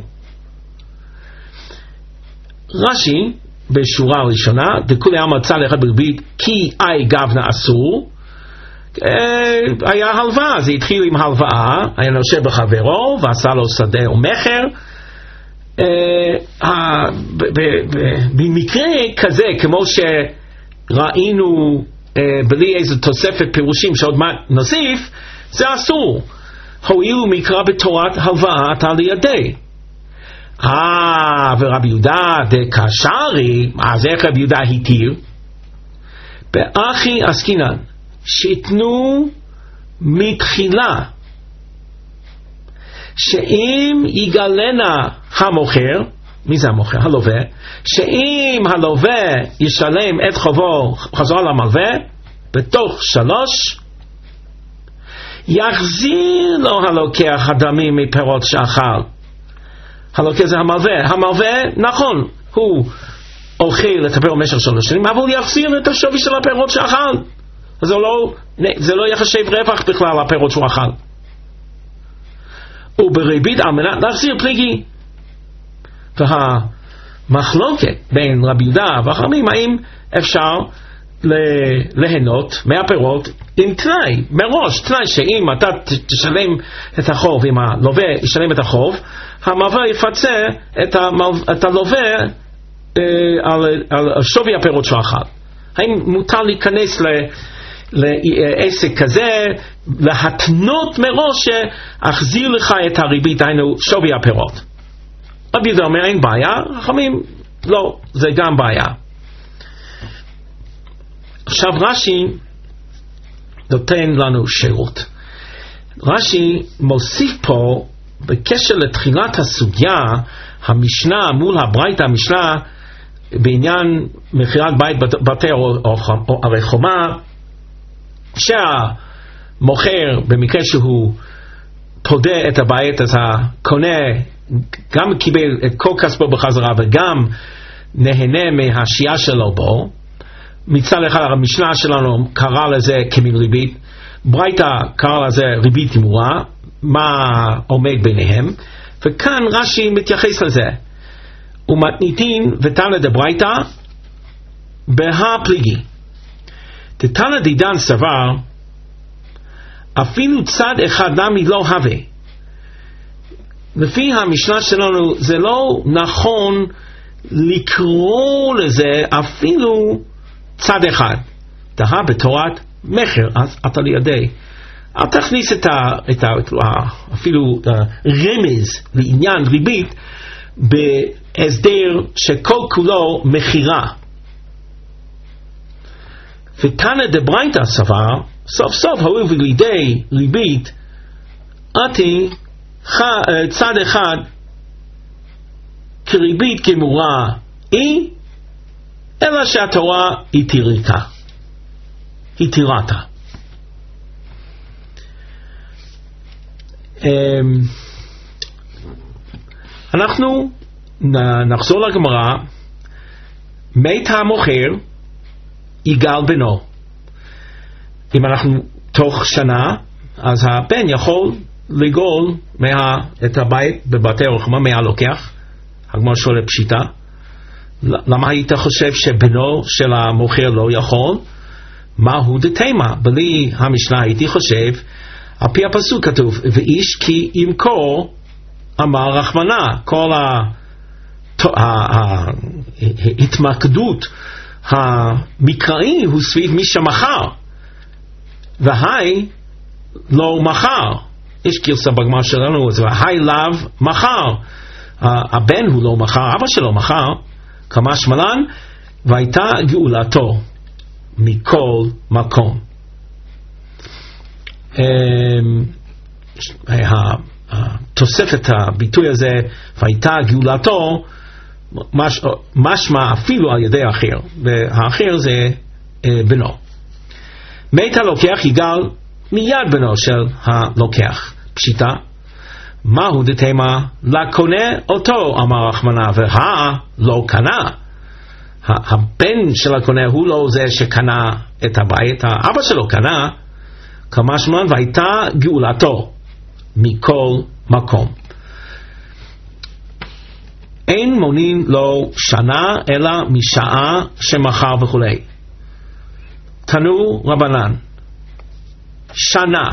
רש"י בשורה הראשונה דכולי עלמא צד אחד בריבית כי אי גוונא אסור, היה הלוואה, זה התחיל עם הלוואה, היה נושה בחברו ועשה לו שדה או מחר. במקרה כזה, כמו שראינו בלי איזו תוספת פירושים שעוד מעט נוסיף, זה אסור. הואיל מקרא בתורת הלוואה על ידי. ורבי יהודה דקשרי, אז איך רבי יהודה התיר? באחי עסקינן שיתנו מתחילה, שאם יגלנה המוכר, מי זה המוכר? הלווה, שאם הלווה ישלם את חובו חזרה למלווה בתוך 3, יחזיר לו הלוקח הדמים מפירות שאכל. הלוקח זה המלווה נכון, הוא אוכל את הפירות במשך 3 שנים, אבל הוא יחזיר את השווי של הפירות שאכל. אז זה לא יחשב רווח בכלל הפירות שהוא אכל. ובריבית על מנת להחזיר פליגי. והמחלוקת בין רבי יהודה וחכמים האם אפשר ליהנות מהפירות עם תנאי מראש, תנאי שאם אתה תשלם את החוב, אם הלווה ישלם את החוב, המלווה יפצה את הלווה על שווי הפירות שהוא אכל. האם מותר להיכנס לעסק כזה, להתנות מראש שאחזיר לך את הריבית, היינו שווי הפירות? רבי יהודה אומר אין בעיה, חכמים לא, זה גם בעיה. עכשיו רש"י נותן לנו שירות. רש"י מוסיף פה בקשר לתחילת הסוגיה, המשנה מול הברייתא, המשנה בעניין מכירת בית בתי או ערי חומה, שהמוכר במקרה שהוא פודה את הבית, אז הקונה גם קיבל את כל כספו בחזרה וגם נהנה מהשהייה שלו בו. מצד אחד המשנה שלנו קרא לזה כמין ריבית, ברייתא קרא לזה ריבית תמורה, מה עומד ביניהם, וכאן רש"י מתייחס לזה. ומתניתין ותנא דברייתא בהפליגי. תנא דידן סבר אפילו צד אחד נמי לא הווה. לפי המשנה שלנו זה לא נכון לקרוא לזה אפילו צד אחד, דהה בתורת מחר, אז אתה לידי. אל תכניס אפילו רמז לעניין ריבית בהסדר שכל כולו מחירה. ותנא דברייתא סבר, סוף סוף הואיל ולידי ריבית אתי צד אחד כריבית כמורה היא, אלא שהתורה היא תירתה. אנחנו נחזור לגמרא. מת המוכר יגאל בנו. אם אנחנו תוך שנה, אז הבן יכול לגאול את הבית בבתי רחמה מהלוקח. הגמרא שואל פשיטה, למה היית חושב שבנו של המוכר לא יכול? מהו דתימה? בלי המשנה הייתי חושב, על פי הפסוק כתוב, ואיש כי ימכור אמר רחמנה. כל ההתמקדות המקראי הוא סביב מי שמכר, והי לא מכר. יש גרסה בגמרא שלנו, והי לאו מכר. הבן הוא לא מכר, אבא שלו מכר, כמשמע לן, והייתה גאולתו מכל מקום. התוספת הביטוי הזה, והייתה גאולתו, משמע אפילו על ידי האחר, והאחר זה בנו. מת הלוקח יגאל מיד בנו של הלוקח. פשיטה, מהו דתימה? לקונה אותו אמר רחמנה, לא קנה. הבן של הקונה הוא לא זה שקנה את הבית, האבא שלו קנה. כמשמע והייתה גאולתו מכל מקום. אין מונים לו שנה אלא משעה שמחר וכו'. תנו רבנן, שנה.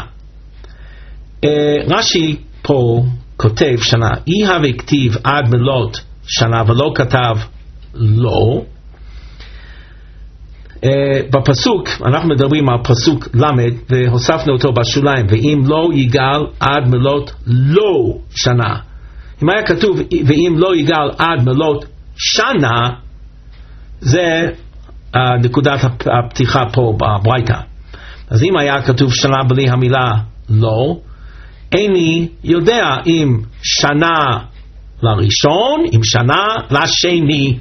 רש"י פה כותב שנה, אי הווה כתיב עד מלות שנה ולא כתב לא. בפסוק, אנחנו מדברים על פסוק למד והוספנו אותו בשוליים, ואם לא יגאל עד מלות לא שנה. אם היה כתוב ואם לא יגאל עד מלות שנה, זה נקודת הפתיחה פה בברייתא. אז אם היה כתוב שנה בלי המילה לא, איני יודע אם שנה לראשון, אם שנה לשני.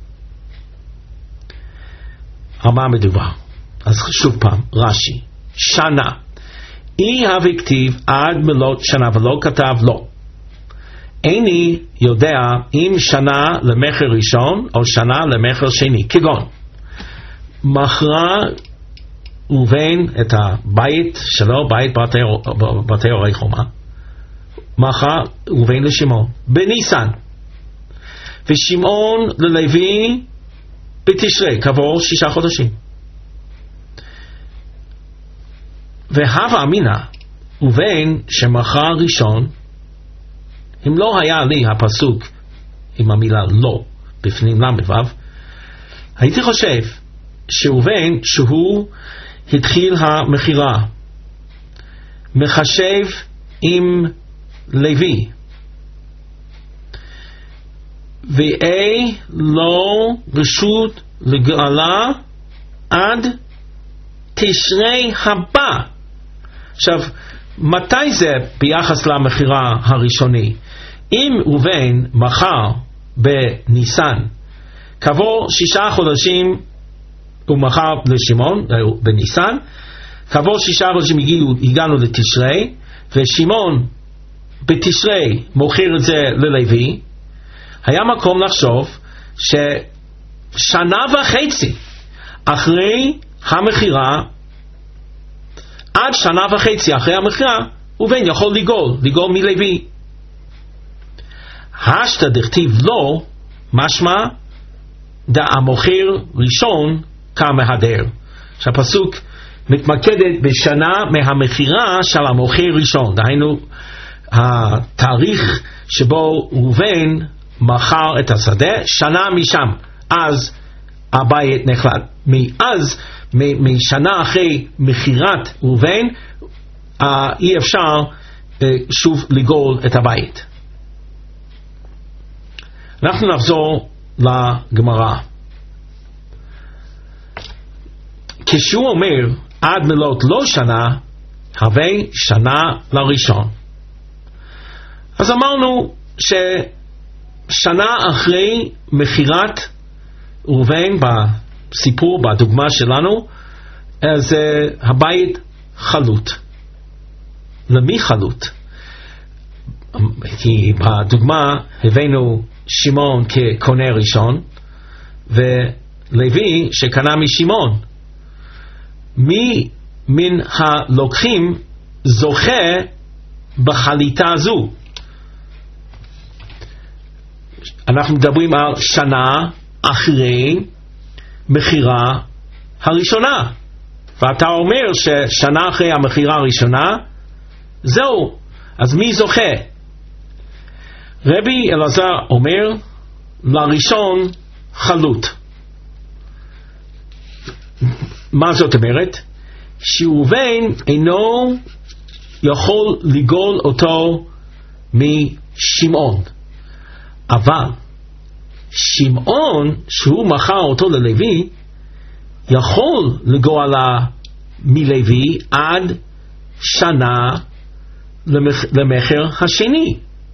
על מה מדובר? אז שוב פעם, רש"י, שנה. אי הווה כתיב עד מלות שנה ולא כתב לא. איני יודע אם שנה למחר ראשון או שנה למחר שני. כגון, מכרה ראובן את הבית שלו, בית בתי הורי חומה, מכר ראובן לשמעון בניסן, ושמעון ללוי בתשרי, כעבור 6 חודשים. והווה אמינא ראובן שמכר ראשון, אם לא היה לי הפסוק עם המילה לא בפנים למ"ו, הייתי חושב שראובן שהוא התחיל המכירה, מחשב עם לוי, ואי לא רשות לגאלה עד תשרי הבא. עכשיו, מתי זה ביחס למכירה הראשוני? אם ראובן מכר בניסן, כעבור 6 חודשים הוא מכר לשמעון בניסן, כעבור 6 חודשים הגענו לתשרי, ושמעון בתשרי מוכר את זה ללוי. היה מקום לחשוב ששנה וחצי אחרי המכירה, עד שנה וחצי אחרי המכירה, ראובן יכול לגאול מלוי. השתא דכתיב לא, משמע המוכר ראשון כמהדר. שהפסוק מתמקדת בשנה מהמכירה של המוכר ראשון, דהיינו התאריך שבו ראובן מכר את השדה, שנה משם. אז הבית נחלט. מאז, משנה אחרי מכירת ראובן, אי אפשר שוב לגאול את הבית. אנחנו נחזור לגמרא. כשהוא אומר עד מלאת לא שנה, הווה שנה לראשון. אז אמרנו ששנה אחרי מכירת ראובן, בסיפור, בדוגמה שלנו, אז הבית חלוט. למי חלוט? כי בדוגמה הבאנו שמעון כקונה ראשון, ולוי שקנה משמעון. מי מן הלוקחים זוכה בחליטה הזו? אנחנו מדברים על שנה אחרי מכירה הראשונה, ואתה אומר ששנה אחרי המכירה הראשונה זהו, אז מי זוכה? רבי אלעזר אומר לראשון חלוט. מה זאת אומרת? שראובן אינו יכול לגאול אותו משמעון, אבל שמעון שהוא מכר אותו ללוי יכול לגאולה מלוי עד שנה למחר השני.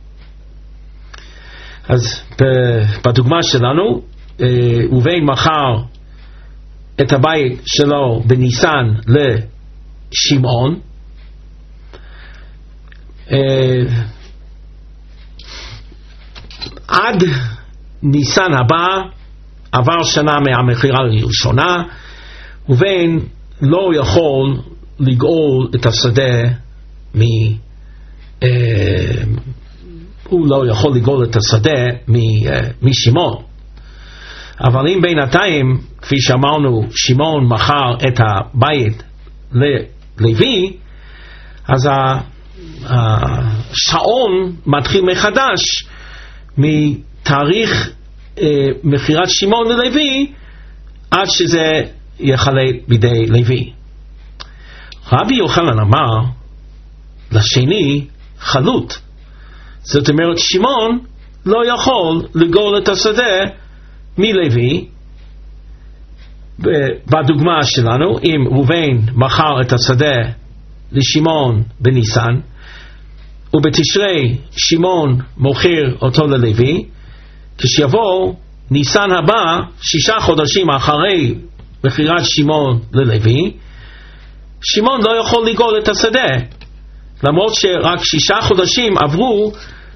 אז בדוגמה שלנו ראובן מכר את הבית שלו בניסן לשמעון, עד ניסן הבא עבר שנה מהמכירה הראשונה. ראובן לא יכול לגאול את השדה הוא לא יכול לגאול את השדה משמעון. אבל אם בינתיים, כפי שאמרנו, שמעון מכר את הבית ללוי, אז השעון מתחיל מחדש מתאריך מכירת שמעון ללוי עד שזה יחלט בידי לוי. רבי יוחנן אמר לשני חלוט. זאת אומרת, שמעון לא יכול לגאול את השדה מלוי. בדוגמה שלנו, אם ראובן מכר את השדה לשמעון בניסן, ובתשרי שמעון מוכר אותו ללוי, כשיבוא ניסן הבא 6 חודשים אחרי מכירת שמעון ללוי, שמעון לא יכול לגאול את השדה, למרות שרק 6 חודשים עברו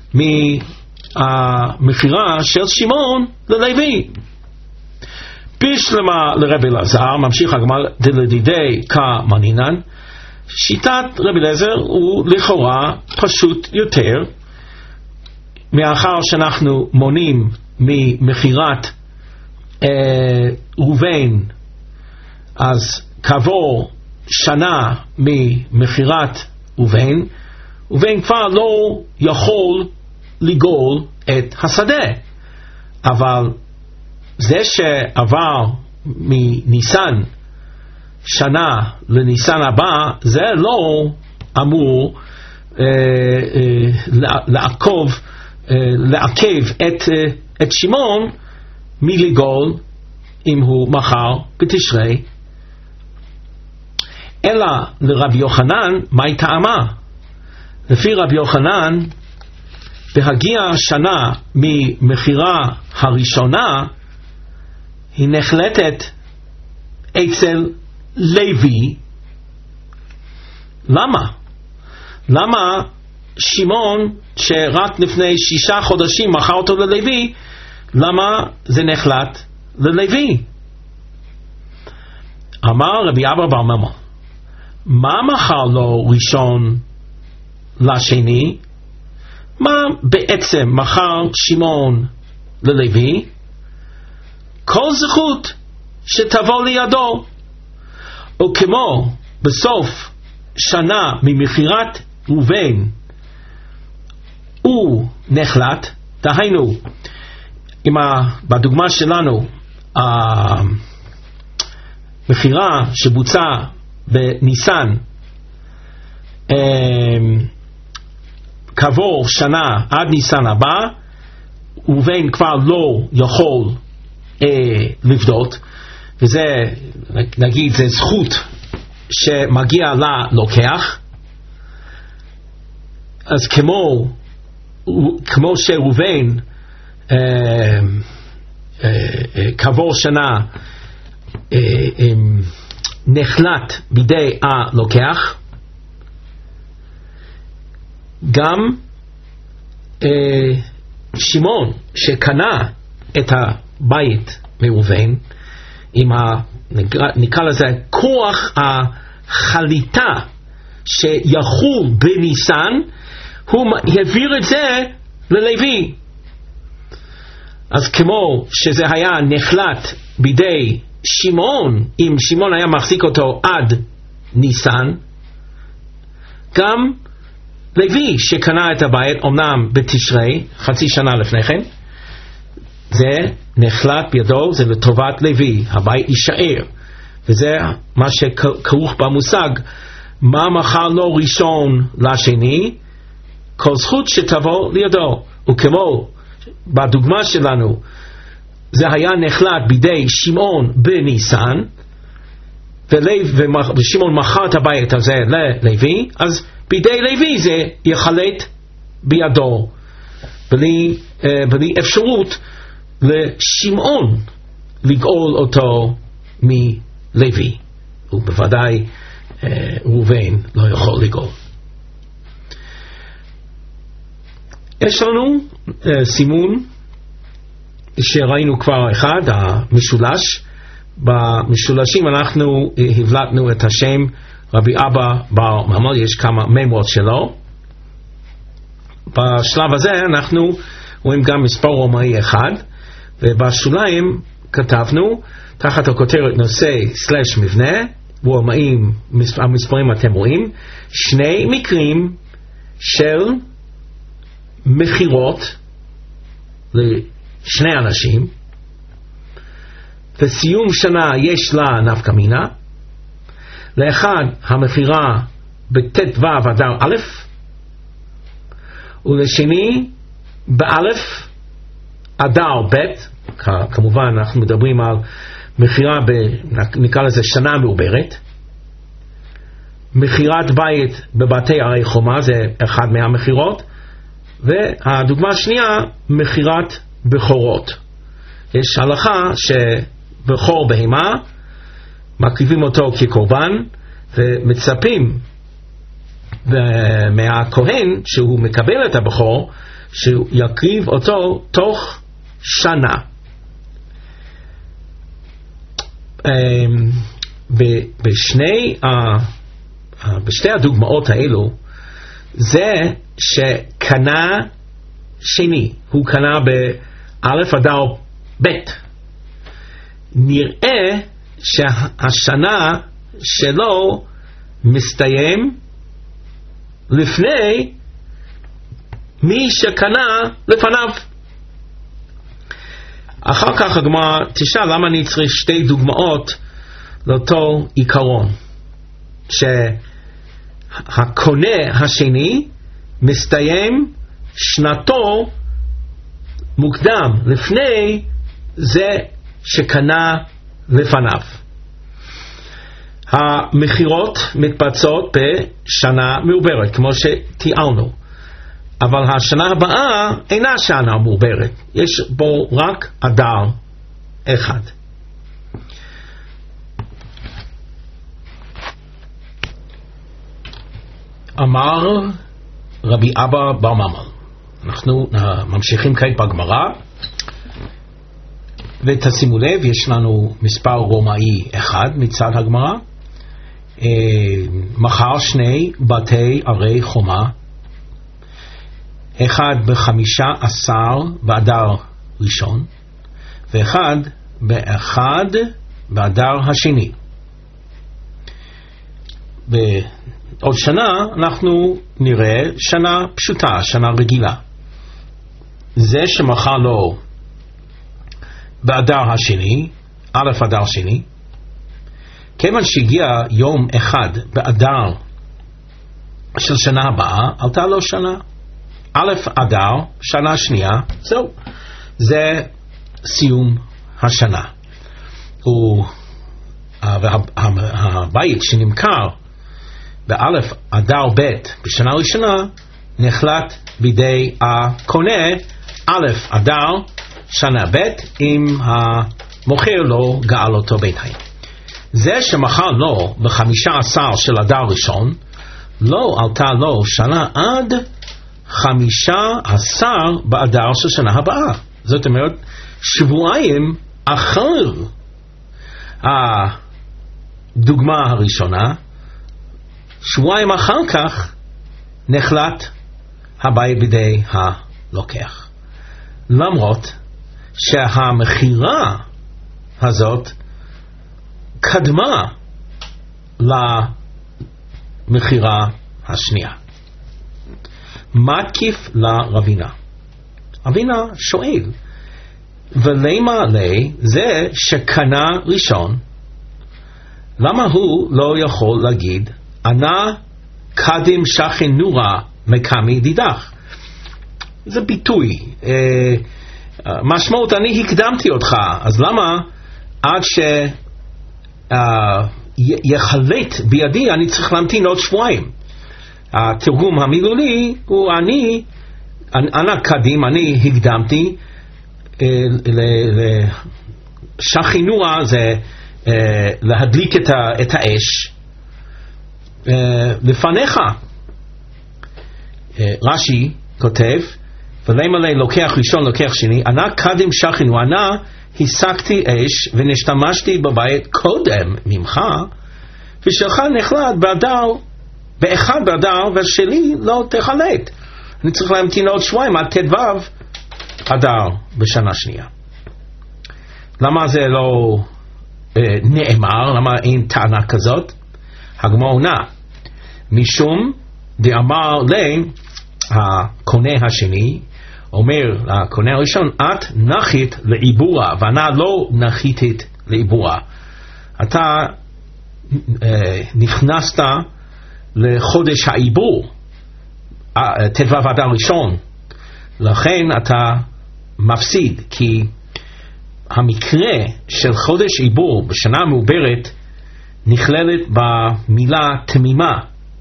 מהמכירה של שמעון ללוי. בשלמה לרבי אלעזר, ממשיך הגמרא, דלדידי כמנינן, שיטת רבי אלעזר הוא לכאורה פשוט יותר, מאחר שאנחנו מונים ממכירת ראובן, אז כעבור שנה ממכירת ראובן, ראובן כבר לא יכול לגאול את השדה. אבל זה שעבר מניסן שנה לניסן הבא, זה לא אמור לעכב את שמעון מלגאול אם הוא מכר בתשרי. אלא לרבי יוחנן, מהי טעמה? לפי רבי יוחנן, בהגיע שנה ממכירה הראשונה, היא נחלטת אצל לוי. למה שמעון שרק לפני 6 חודשים מכר אותו ללוי, למה זה נחלט ללוי? אמר רבי אבא בר ממה, מה מכר לו ראשון לשני? מה בעצם מכר שמעון ללוי? כל זכות שתבוא לידו. או כמו בסוף שנה ממכירת ראובן הוא נחלט, דהיינו בדוגמה שלנו המכירה שבוצע בניסן כעבור שנה עד ניסן הבא, ראובן כבר לא יכול לפדות, וזה נגיד זה זכות שמגיע ללוקח. אז כמו שראובן כעבור שנה נחלט בידי הלוקח, גם שמעון שקנה את הבית מראובן עם נקרא לזה כוח החליטה שיחול בניסן, הוא העביר את זה ללוי. אז כמו שזה היה נחלט בידי שמעון, אם שמעון היה מחזיק אותו עד ניסן, גם לוי שקנה את הבית אומנם בתשרי חצי שנה לפני כן, זה נחלט בידו, זה לטובת לוי, הבית יישאר. וזה מה שכרוך במושג מה מכר לו ראשון לשני, כל זכות שתבוא לידו. וכמו בדוגמה שלנו זה היה נחלט בידי שמעון בניסן, ושמעון מכר את הבית הזה ללוי, אז בידי לוי זה יחלט בידו, בלי אפשרות לשמעון לגאול אותו מלוי, ובוודאי ראובן לא יכול לגאול. יש לנו סימון שראינו כבר אחד, המשולש. במשולשים אנחנו הבלטנו את השם רבי אבא בר ממל, יש כמה מימות שלו. בשלב הזה אנחנו רואים גם מספר רומאי אחד, ובשוליים כתבנו תחת הכותרת נושא סלש מבנה, רומאים, המספרים אתם רואים, שני מקרים של מחירות לשני אנשים, וסיום שנה יש לה נפקא מינה. לאחד המחירה בט"ו אדר א', ולשני באלף אדר ב'. כמובן אנחנו מדברים על מחירה נקרא לזה שנה מעוברת. מחירת בית בבתי ערי חומה זה אחד מהמחירות, והדוגמה השנייה מחירת בכורות. יש הלכה שבכור בהמה מקריבים אותו כקורבן, ומצפים מהכהן שהוא מקבל את הבכור שהוא יקריב אותו תוך שנה. בשתי הדוגמאות האלו זה שקנה שני, הוא קנה באלף אדר ב', נראה שהשנה שלו מסתיים לפני מי שקנה לפניו. אחר כך הגמרא תשאל למה אני צריך שתי דוגמאות לאותו עיקרון, שהקונה השני מסתיים שנתו מוקדם לפני זה שקנה לפניו. המחירות מתבצעות בשנה מעוברת כמו שתיארנו, אבל השנה הבאה אינה שנה מעוברת, יש בו רק אדר אחד. אמר רבי אבא בר ממל. אנחנו ממשיכים כעת בגמרא, ותשימו לב, יש לנו מספר רומאי אחד מצד הגמרא. מחר שני בתי ערי חומה, אחד ב15 באדר ראשון, ואחד באחד באדר השני. בעוד שנה אנחנו נראה שנה פשוטה, שנה רגילה. זה שמחר לו באדר השני, א' אדר שני, כיוון שהגיע יום אחד באדר של שנה הבאה, עלתה לו שנה. א' אדר, שנה שנייה, זהו. זה סיום השנה. והבית שנמכר באלף אדר ב' בשנה ראשונה נחלט בידי הקונה א' אדר שנה ב' אם המוכר לא גאל אותו בינתיים. זה שמכר לו ב-15 של אדר ראשון לא עלתה לו שנה עד 15 באדר של שנה הבאה. זאת אומרת שבועיים אחר הדוגמה הראשונה, שבועיים אחר כך נחלט הבית בידי הלוקח, למרות שהמחירה הזאת קדמה למחירה השנייה. מתקיף לרבינה. רבינה שואל, ולמה לי זה שקנה ראשון, למה הוא לא יכול להגיד אנא קדים שכן נורה מקמי דידך? זה ביטוי, משמעות אני הקדמתי אותך, אז למה עד שיחלט בידי אני צריך להמתין עוד שבועיים? התרגום המילולי הוא אנא קדים, אני הקדמתי, שכינוע זה להדליק את האש לפניך. רש"י כותב, ולמה לי לוקח ראשון לוקח שני, אנא קדם שכינוע, אנא הסקתי אש ונשתמשתי בבית קודם ממך, ושלך נחלט באחד באדר ושלי לא תחלט. אני צריך להמתין עוד שבועיים עד ט"ו אדר בשנה שנייה. למה זה לא נאמר? למה אין טענה כזאת? הגמרא עונה, משום דאמר להם הקונה השני, אומר לקונה הראשון, את נחית לעיבורה ואנה לא נחית לעיבורה. אתה נכנסת לחודש העיבור, ט"ו אדר ראשון, לכן אתה מפסיד, כי המקרה של חודש עיבור בשנה מעוברת נכללת במילה תמימה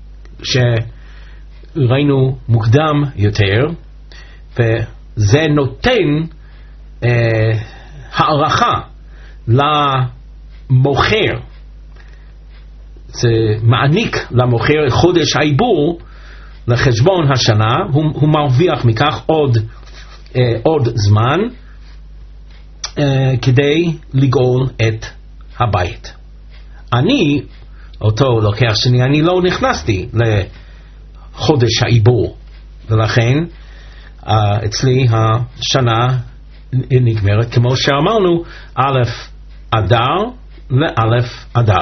שראינו מוקדם יותר, וזה נותן הערכה למוכר, זה מעניק למוכר חודש העיבור לחשבון השנה, הוא מרוויח מכך עוד זמן כדי לגאול את הבית. אני, אותו לוקח שני, אני לא נכנסתי לחודש העיבור, ולכן אצלי השנה נגמרת כמו שאמרנו, א' אדר לאלף אדר.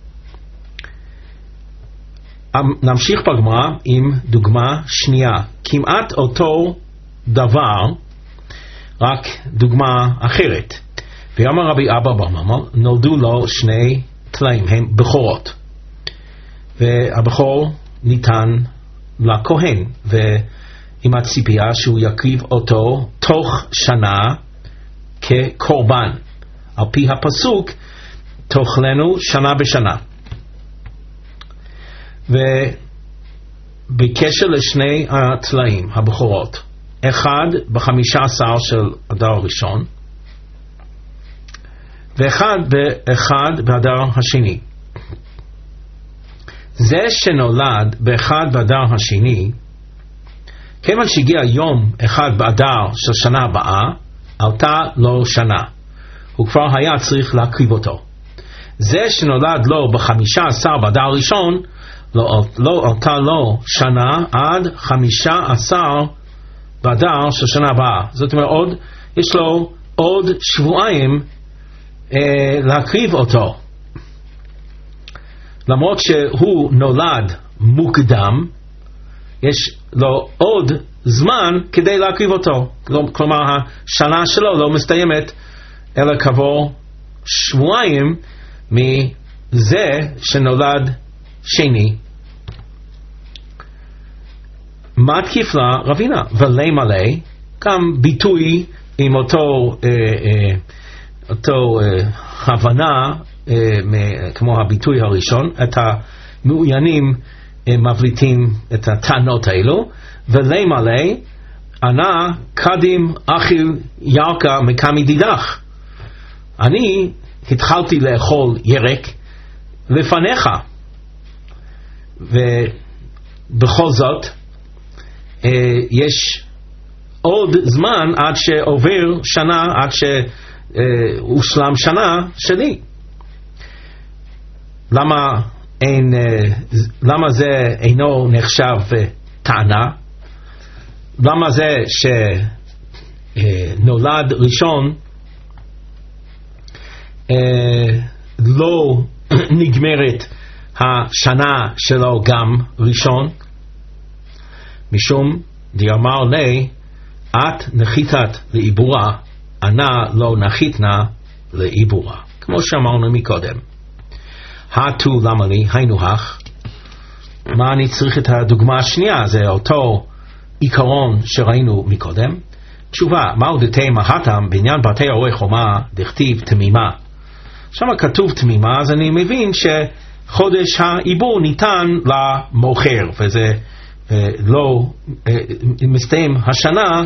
נמשיך בגמרא עם דוגמה שנייה, כמעט אותו דבר, רק דוגמה אחרת. ואמר רבי אבא בר ממה, נולדו לו שני תלאים, הם בכורות, והבכור ניתן לכהן, ועם הציפייה שהוא יקריב אותו תוך שנה כקורבן, על פי הפסוק תאכלנו שנה בשנה. ובקשר לשני התלאים, הבכורות, אחד ב-15 של אדר הראשון ואחד באדר השני. זה שנולד באחד באדר השני, כיוון שהגיע יום אחד באדר של שנה הבאה, עלתה לו שנה, הוא כבר היה צריך להקריב אותו. זה שנולד לו ב-15 באדר הראשון, לא עלתה לו שנה עד 15 באדר של שנה הבאה. זאת אומרת, יש לו עוד שבועיים להקריב אותו. למרות שהוא נולד מוקדם, יש לו עוד זמן כדי להקריב אותו. כלומר, השנה שלו לא מסתיימת אלא כעבור שבועיים מזה שנולד שני. מה תקיף לה רבינה? ולא מלא, גם ביטוי עם אותו הבנה כמו הביטוי הראשון, את המעוינים מבליטים את הטענות האלו, ולא מלא, ענה קדים אכיל ירקה מקמי דידך. אני התחלתי לאכול ירק לפניך, ובכל זאת יש עוד זמן עד שעובר שנה, עד שהושלם שנה שלי. למה זה אינו נחשב טענה? למה זה שנולד ראשון לא נגמרת השנה שלו גם ראשון? משום דיאמר לי, את נחיתת לעיבורה, ענה לא נחיתנה לעיבורה, כמו שאמרנו מקודם. התו למה לי, היינו הך. מה אני צריך את הדוגמה השנייה? זה אותו עיקרון שראינו מקודם. תשובה, מהו דתי מהתם בעניין בתי אורי חומה דכתיב תמימה. שם כתוב תמימה, אז אני מבין שחודש העיבור ניתן למוכר, וזה לא מסתיים השנה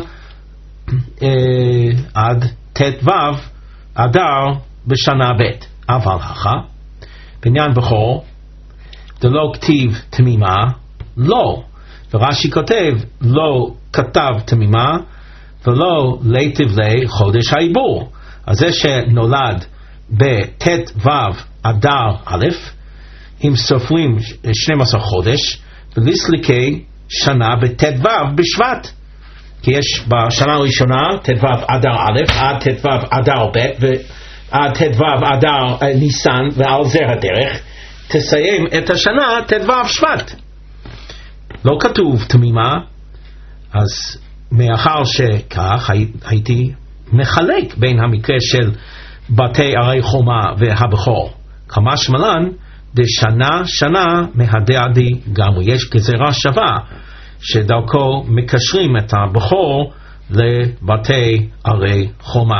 עד ט"ו אדר בשנה ב'. אבל הכה בעניין בכור דלא כתיב תמימה לא, ורש"י כותב לא כתב תמימה ולא ליטיב לי חודש העיבור. אז זה שנולד בט"ו אדר א', אם סופרים 12 חודש, ולסליקי שנה בט"ו בשבט, כי יש בשנה הראשונה ט"ו אדר א' עד ט"ו אדר ב' ועד ט"ו אדר ניסן, ועל זה הדרך תסיים את השנה ט"ו שבט. לא כתוב תמימה, אז מאחר שכך הייתי מחלק בין המקרה של בתי ערי חומה והבכור, כמה שמלן דשנה שנה מהדעדי גם, יש גזירה שווה שדרכו מקשרים את הבכור לבתי ערי חומה.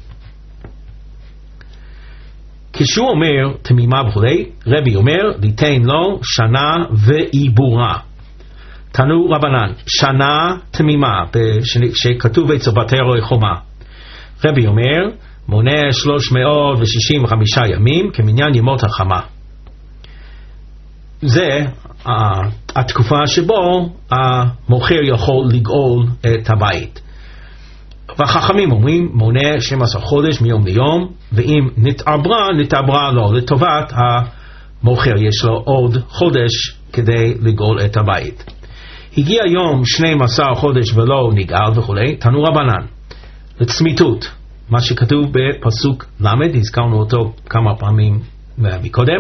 כשהוא אומר תמימה וכולי, רבי אומר ליתן לו שנה ועיבורה. תנו רבנן, שנה תמימה שכתוב אצל בתי ערי חומה. רבי אומר מונה 365 ימים כמניין ימות החמה. זה התקופה שבו המוכר יכול לגאול את הבית. והחכמים אומרים מונה 12 חודש מיום ליום, ואם נתעברה לו לטובת המוכר, יש לו עוד חודש כדי לגאול את הבית. הגיע יום 12 חודש ולא נגאל וכולי, תנו רבנן לצמיתות, מה שכתוב בפסוק למד, הזכרנו אותו כמה פעמים מקודם,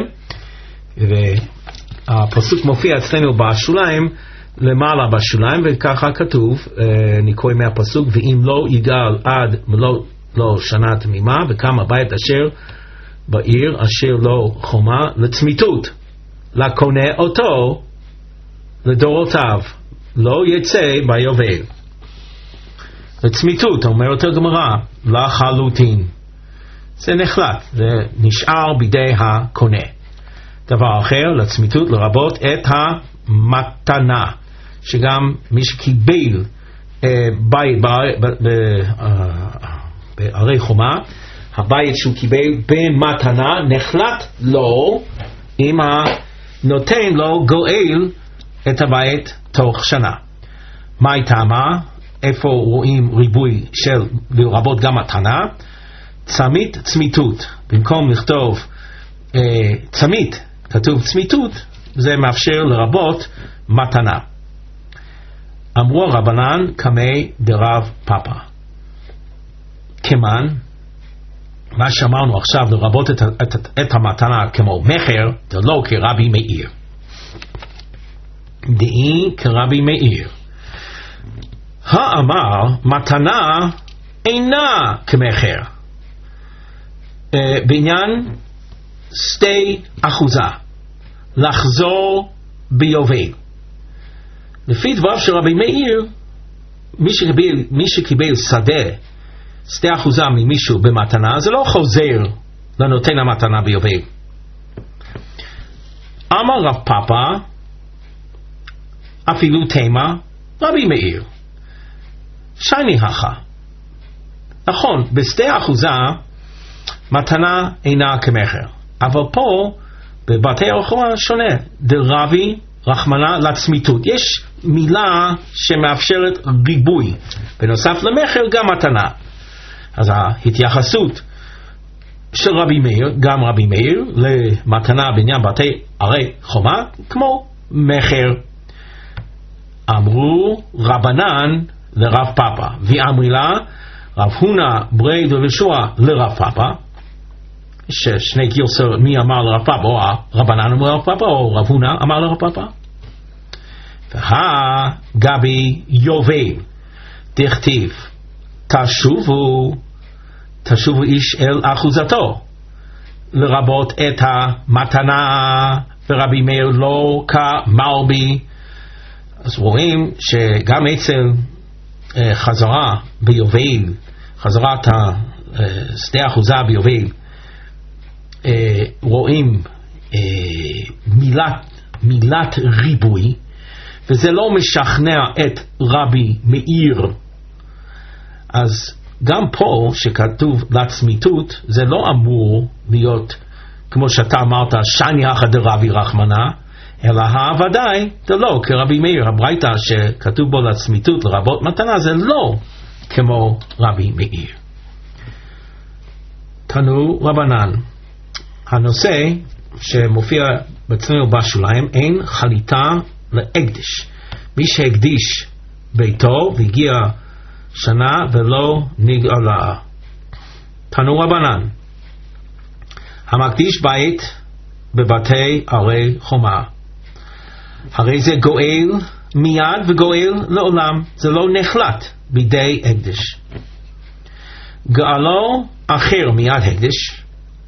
והפסוק מופיע אצלנו בשוליים, למעלה בשוליים, וככה כתוב, נקרא מהפסוק, ואם לא יגאל עד מלוא לו שנה תמימה, וקם הבית אשר בעיר אשר לא חומה לצמיתות, לקונה אותו לדורותיו, לא יצא ביובל. לצמיתות, אומרת הגמרא, לחלוטין. זה נחלט, זה נשאר בידי הקונה. דבר אחר, לצמיתות לרבות את המתנה, שגם מי שקיבל בית בערי חומה, הבית שהוא קיבל במתנה נחלט לו אם הנותן לו גואל את הבית תוך שנה. מה טעמה? איפה רואים ריבוי של לרבות גם מתנה? צמית צמיתות, במקום לכתוב צמית כתוב צמיתות, זה מאפשר לרבות מתנה. אמרו רבנן קמי דרב פאפא, כמן מה שאמרנו עכשיו לרבות את המתנה כמו מחר, זה לא כרבי מאיר. דאי כרבי מאיר האמר מתנה אינה כמחר, בעניין שתי אחוזה, לחזור ביובל. לפי דבריו של רבי מאיר, מי שקיבל שתי אחוזה ממישהו במתנה, זה לא חוזר לנותן המתנה ביובל. אמר רב פאפא, אפילו תמה, רבי מאיר, שני הכה. נכון, בשתי אחוזה מתנה אינה כמחר, אבל פה בבתי הרחומה שונה, דרבי רחמנה לצמיתות. יש מילה שמאפשרת ריבוי, בנוסף למחר גם מתנה. אז ההתייחסות של רבי מאיר, גם רבי מאיר, למתנה בעניין בתי ערי חומה, כמו מחר. אמרו רבנן לרב פאפא, ואמרי לה רב הונא ברי דרשוע לרב פאפא, ששני גרסות, מי אמר לרב פאפא, או רבנן אמר לרב פאפא, או רב הונא אמר לרב פאפא. גבי יובל דכתיב תשובו איש אל אחוזתו, לרבות את המתנה, ורבי מאיר לא כמרבי. אז רואים שגם אצל חזרה ביובל, חזרת שתי אחוזה ביובל, רואים מילת ריבוי, וזה לא משכנע את רבי מאיר. אז גם פה שכתוב לצמיתות, זה לא אמור להיות כמו שאתה אמרת שני הכה דרבי רחמנה, אלא ודאי זה לא כרבי מאיר. הברייתא שכתוב בו לצמיתות לרבות מתנה, זה לא כמו רבי מאיר. תנו רבנן, הנושא שמופיע בצלנו בשוליים, אין חליטה להקדש. מי שהקדיש ביתו והגיע שנה ולא נגאלה. תנו רבנן, המקדיש בית בבתי ערי חומה, הרי זה גואל מיד וגואל לעולם, זה לא נחלט בידי הקדש. גאלו אחר מיד הקדש,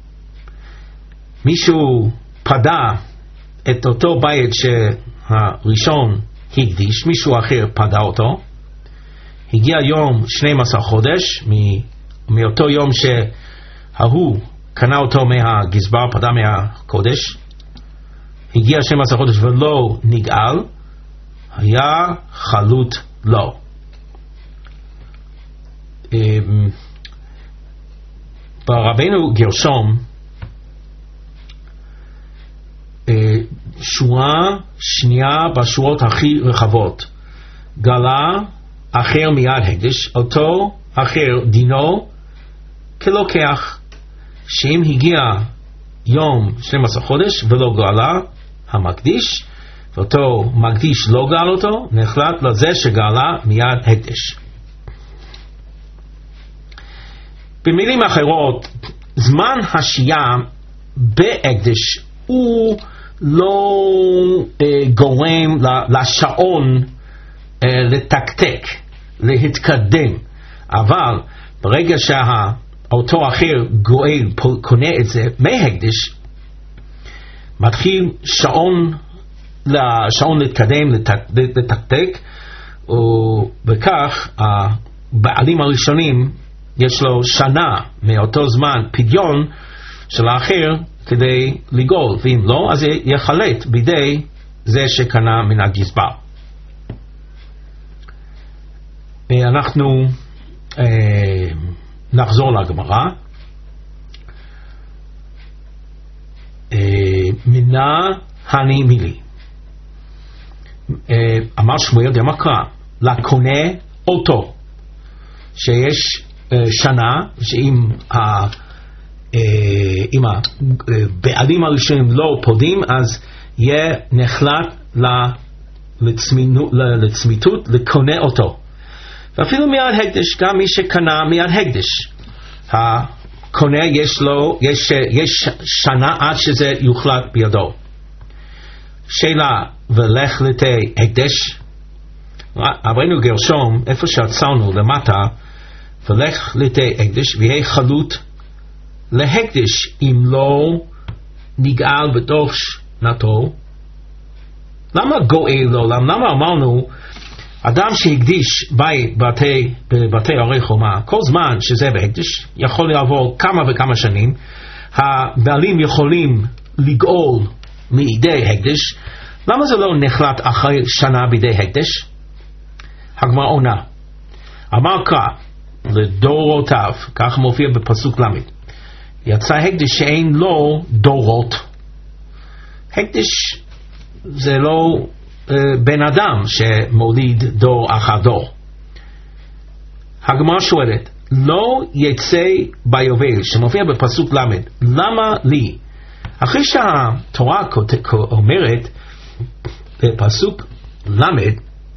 מישהו פדה את אותו בית שהראשון הקדיש, מישהו אחר פדה אותו, הגיע יום 12 חודש מאותו יום שההוא קנה אותו מהגזבר, פדה מהקודש, הגיע 12 חודש ולא נגאל, היה חלוט לו. ברבנו גרשום, שורה שנייה בשורות הכי רחבות, גלה אחר מיד הקדש, אותו אחר דינו כלוקח, שאם הגיע יום 12 חודש ולא גאלה המקדיש, ואותו מקדיש לא גאל אותו, נחלט לזה שגאלה מיד הקדש. במילים אחרות, זמן השהייה בהקדש הוא לא גורם לשעון לתקתק, להתקדם, אבל ברגע שאותו אחר גואל קונה את זה מהקדש, מתחיל שעון להתקדם, לתקתק, ובכך הבעלים הראשונים יש לו שנה מאותו זמן פדיון של האחר כדי לגאול, ואם לא, אז יחלט בידי זה שקנה מן הגזבר. אנחנו נחזור לגמרא. מינה הני מילי, אמר שמואל דמקרא, לקונה אותו, שיש שנה שאם אם הבעלים הראשונים לא פודים, אז יהיה נחלט לצמיתות לקונה אותו. ואפילו מיד הקדש, גם מי שקנה מיד הקדש, הקונה יש שנה עד שזה יוחלט בידו. שאלה, ולך לתי הקדש, רבנו גרשום, איפה שעצרנו למטה, ולך לתי הקדש ויהיה חלוט להקדש אם לא נגאל בתוך שנתו? למה גואל לעולם? למה אמרנו אדם שהקדיש בבתי ערי חומה, כל זמן שזה בהקדש, יכול לעבור כמה וכמה שנים, הבעלים יכולים לגאול מידי הקדש, למה זה לא נחלט אחרי שנה בידי הקדש? הגמרא עונה, אמר קרא לדורותיו, כך מופיע בפסוק למד, יצא הקדש שאין לו דורות. הקדש זה לא בן אדם שמוליד דור אחר דור. הגמרא שואלת, לא יצא ביובל, שמופיע בפסוק למד, למה לי? אחרי שהתורה אומרת בפסוק למד,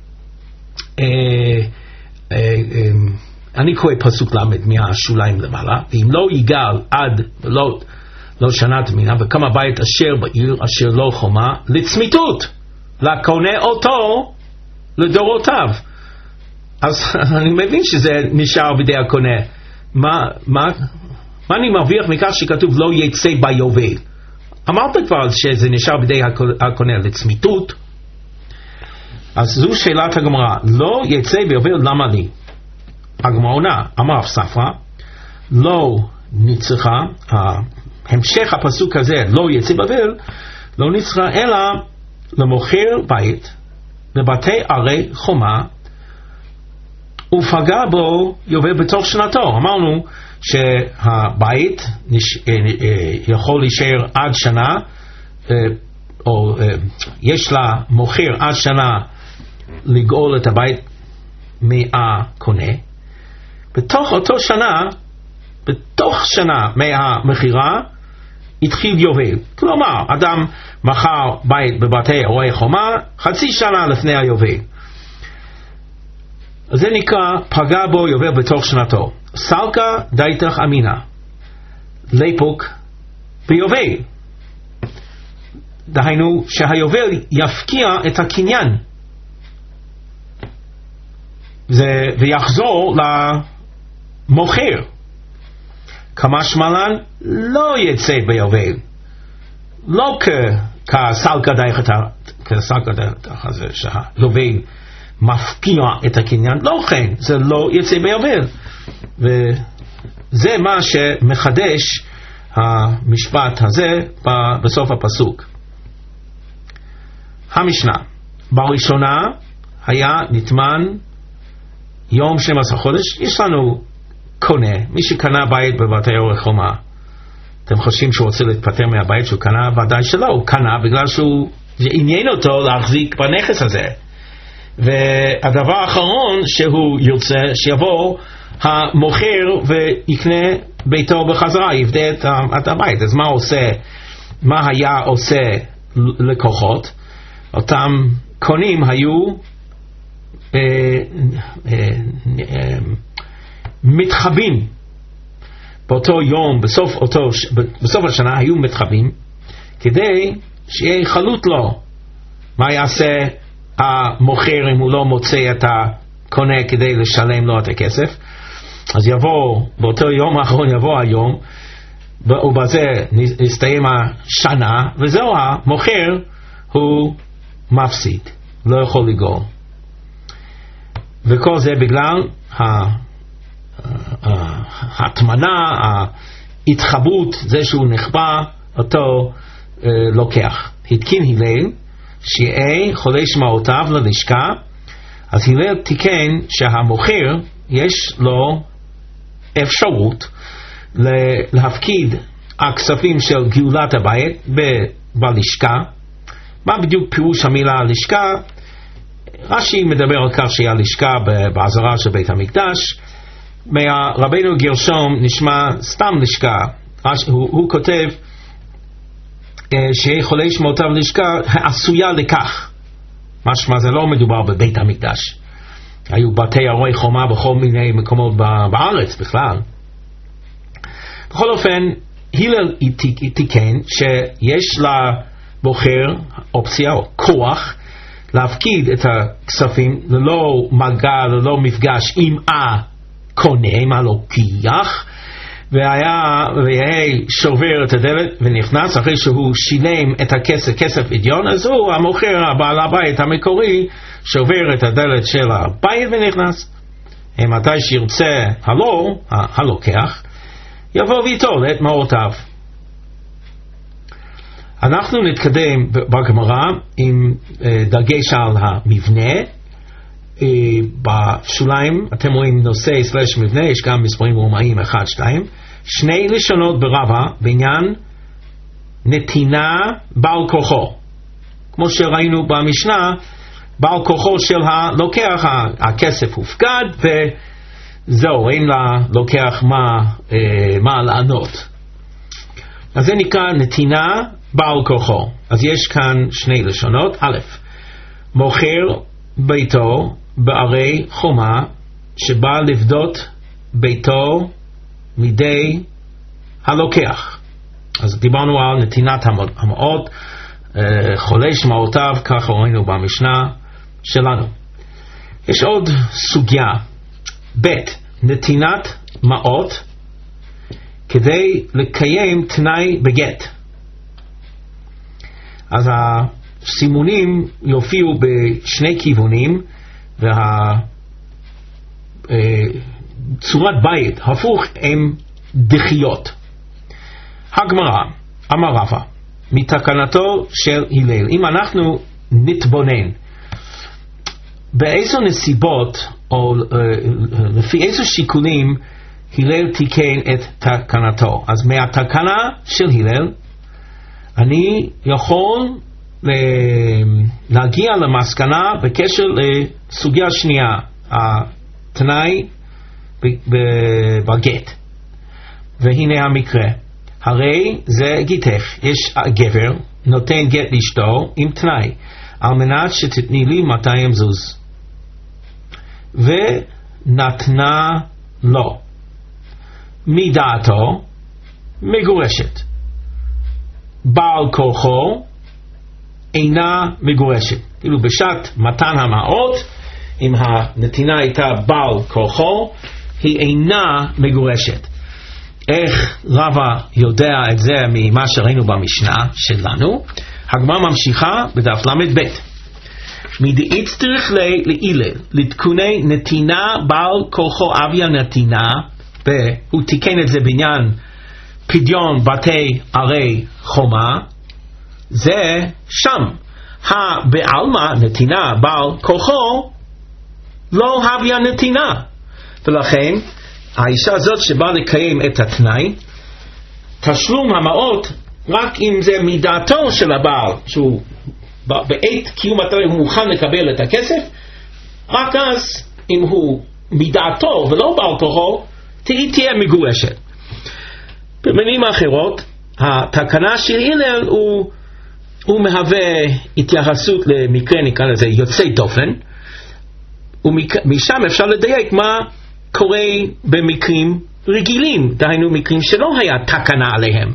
אני קורא פסוק למד מהשוליים למעלה, ואם לא יגאל עד לא שנה תמינה, וקם הבית אשר בעיר אשר לא חומה לצמיתות, לקונה אותו לדורותיו. אז אני מבין שזה נשאר בידי הקונה. מה אני מרוויח מכך שכתוב לא יצא ביובל? אמרת כבר שזה נשאר בידי הקונה לצמיתות. אז זו שאלת הגמרא, לא יצא ביובל, למה לי? הגמרא עונה, אמר ספרא, לא נצרכה, המשך הפסוק הזה, לא יצא ביובל, לא נצרכה אלא למוכר בית בבתי ערי חומה ופגע בו יובל בתוך שנתו. אמרנו שהבית יכול להישאר עד שנה, או יש לה מוכר עד שנה לגאול את הבית מהקונה. בתוך אותו שנה, בתוך שנה מהמכירה התחיל יובל. כלומר, אדם מכר בית בבתי ערי חומה חצי שנה לפני היובל. זה נקרא פגע בו יובל בתוך שנתו. סלקה דייתך אמינה ליפוק ביובל. דהיינו שהיובל יפקיע את הקניין ויחזור למוכר. כמה שמלן לא יצא ביובל, לא כסלקה דייתך הזה שהיובל מפקיע את הקניין, לא כן, זה לא יצא ביובל. וזה מה שמחדש המשפט הזה בסוף הפסוק. המשנה, בראשונה היה נטמן יום 12 חודש. יש לנו קונה, מי שקנה בית בבתי ערי חומה, אתם חושבים שהוא רוצה להתפטר מהבית שהוא קנה? ודאי שלא, הוא קנה בגלל שהוא עניין אותו להחזיק בנכס הזה. והדבר האחרון שהוא יוצא, שיבוא המוכר ויקנה ביתו בחזרה, יבדה את הבית. אז מה היה עושה לקוחות? אותם קונים היו מתחבים באותו יום, בסוף השנה היו מתחבים כדי שיהיה חלות לו. מה יעשה המוכר אם הוא לא מוצא את הקונה כדי לשלם לו את הכסף? אז יבוא באותו יום האחרון, יבוא היום ובזה נסתיים השנה, וזהו, המוכר הוא מפסיד, לא יכול לגאול. וכל זה בגלל ההטמנה, ההתחברות, זה שהוא נחבא אותו לוקח. התקין הלל שיהיה חולה שמעותיו ללשכה. אז הלל תיקן שהמוכר יש לו אפשרות להפקיד הכספים של גאולת הבית בלשכה. מה בדיוק פירוש המילה לשכה? רש"י מדבר על כך שהיה לשכה בעזרה של בית המקדש. רבנו גרשום נשמע סתם לשכה. הוא כותב שיהיה חולה שמעותיו לשכה עשויה לכך. משמע זה לא מדובר בבית המקדש. היו בתי ערי חומה בכל מיני מקומות בארץ בכלל. בכל אופן, הלל תיקן שיש לבוחר אופציה או כוח להפקיד את הכספים ללא מגע, ללא מפגש עם הקונה, עם הלוקח, והיה שובר את הדלת ונכנס, אחרי שהוא שילם את הכסף, כסף פדיון, אז הוא, המוכר, הבעל הבית המקורי, שובר את הדלת של הבית ונכנס. מתי שירצה הלוקח, יבוא ויטול את מעותיו. אנחנו נתקדם בגמרא עם דגש על המבנה. בשוליים אתם רואים נושא סלש מבנה, יש גם מספרים רומאיים 1-2, שני לשונות ברבא בעניין נתינה בעל כוחו. כמו שראינו במשנה, בעל כוחו של הלוקח, הכסף הופקד וזהו, אין ללוקח מה לענות. אז זה נקרא נתינה בעל כוחו. אז יש כאן שני לשונות. א', מוכר ביתו בערי חומה שבא לבדות ביתו מידי הלוקח. אז דיברנו על נתינת המעות, חולש מעותיו, ככה ראינו במשנה שלנו. יש עוד סוגיה, ב', נתינת מעות כדי לקיים תנאי בגט. אז הסימונים יופיעו בשני כיוונים, והצורת בית הפוך הם דחיות. הגמרא אמר רבא מתקנתו של הלל, אם אנחנו נתבונן באיזו נסיבות או לפי איזו שיקולים הלל תיקן את תקנתו, אז מהתקנה של הלל אני יכול להגיע למסקנה בקשר לסוגיה שנייה, התנאי בגט. והנה המקרה, הרי זה גיתך, יש גבר נותן גט לאשתו עם תנאי, על מנת שתתני לי 200 זוז, ונתנה לו, מדעתו מגורשת, בעל כוחו אינה מגורשת. כאילו בשעת מתן המעות, אם הנתינה הייתה בעל כוחו, היא אינה מגורשת. איך רבא יודע את זה ממה שראינו במשנה שלנו? הגמרא ממשיכה בדף ל"ב. מדאית צריך להילל לתקוני נתינה בעל כוחו אביה נתינה, והוא תיקן את זה בעניין פדיון בתי ערי חומה, זה שם הבעלמא נתינה בעל כוחו לא הביה נתינה, ולכן האישה הזאת שבאה לקיים את התנאי, תשלום המעות רק אם זה מדעתו של הבעל, שהוא בעת קיום התנאי הוא מוכן לקבל את הכסף, רק אז אם הוא מדעתו ולא בעל כוחו תהיה מגורשת. במילים אחרות, התקנה של הלל הוא מהווה התייחסות למקרה, נקרא לזה יוצא דופן, ומשם אפשר לדייק מה קורה במקרים רגילים, דהיינו מקרים שלא היה תקנה עליהם.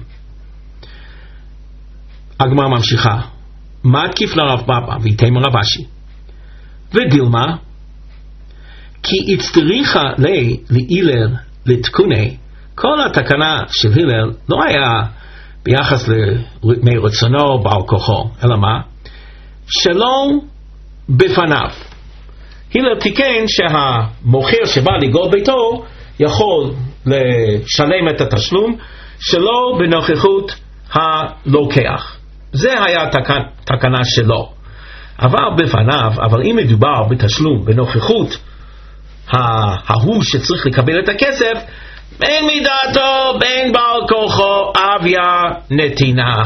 הגמרא ממשיכה, מה תקיף לרב פאפא ויתאמר רב אשי ודילמה, כי הצטריכה להילל לתקוני, כל התקנה של הלל לא היה ביחס מרצונו בעל כוחו, אלא מה? שלא בפניו. הלל תיקן שהמוכר שבא לגאול ביתו יכול לשלם את התשלום שלא בנוכחות הלוקח. זה היה תקנה שלו. אבל בפניו, אבל אם מדובר בתשלום בנוכחות ההוא שצריך לקבל את הכסף, בין מדעתו בין בעל כוחו אביה נתינה.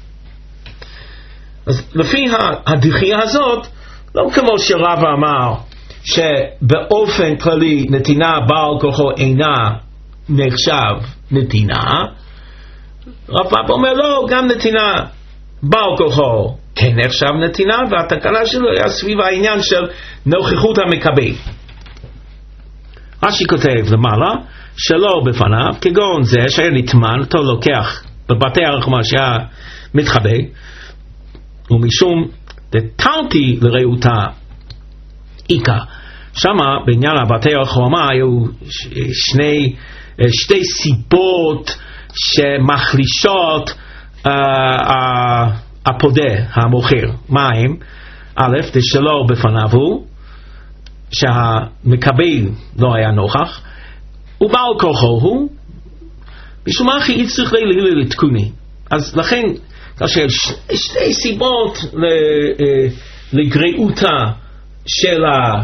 אז לפי הדחייה הזאת, לא כמו שרבא אמר שבאופן כללי נתינה בעל כוחו אינה נחשב נתינה, רבא אומר לא, גם נתינה בעל כוחו כן נחשב נתינה, והתקנה שלו היה סביב העניין של נוכחות המקבל. רש"י כותב למעלה, שלא בפניו, כגון זה שהיה נטמן, אותו לוקח בבתי הרחמה שהיה מתחבא, ומשום דתרתי לראותה איכה, שמה בעניין הבתי הרחמה היו שני שתי סיבות שמחלישות הפודה, המוכר. מה הם? א', זה שלא בפניו הוא, שהמקבל לא היה נוכח, ובעל כוחו הוא, משום מה כי צריך לתקוני. אז לכן, כאשר שתי סיבות לגריעותה של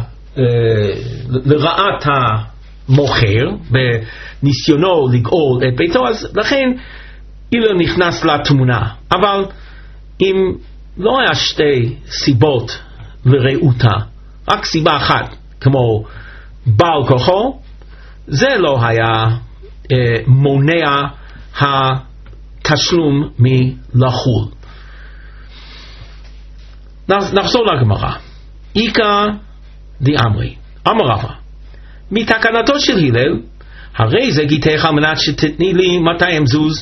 לרעת המוכר בניסיונו לגאול את ביתו, אז לכן אילו נכנס לתמונה. אבל אם לא היה שתי סיבות לרעותה, רק סיבה אחת, כמו בעל כוחו, זה לא היה מונע התשלום מלחול. נחזור לגמרא. איכא דאמרי, אמר רבא, מתקנתו של הלל, הרי זה גיתך על מנת שתתני לי 200 זוז,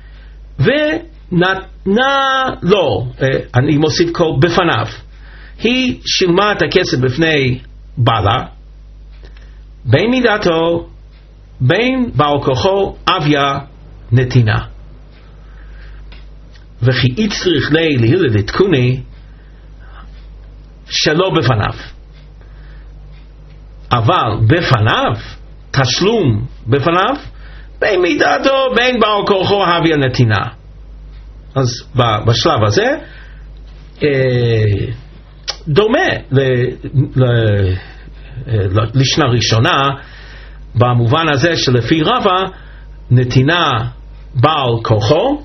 ונתנה לו, אני מוסיף כל בפניו, היא שילמה את הכסף בפני בעלה, בין מידתו, בין בעל כוחו, אביה נתינה. וכי יצריך לי להילל לתקוני, שלא בפניו. אבל בפניו, תשלום בפניו, בין מידתו, בין בעל כוחו, אביה נתינה. אז בשלב הזה, דומה לשנה ראשונה, במובן הזה שלפי רבא, נתינה בעל כוחו,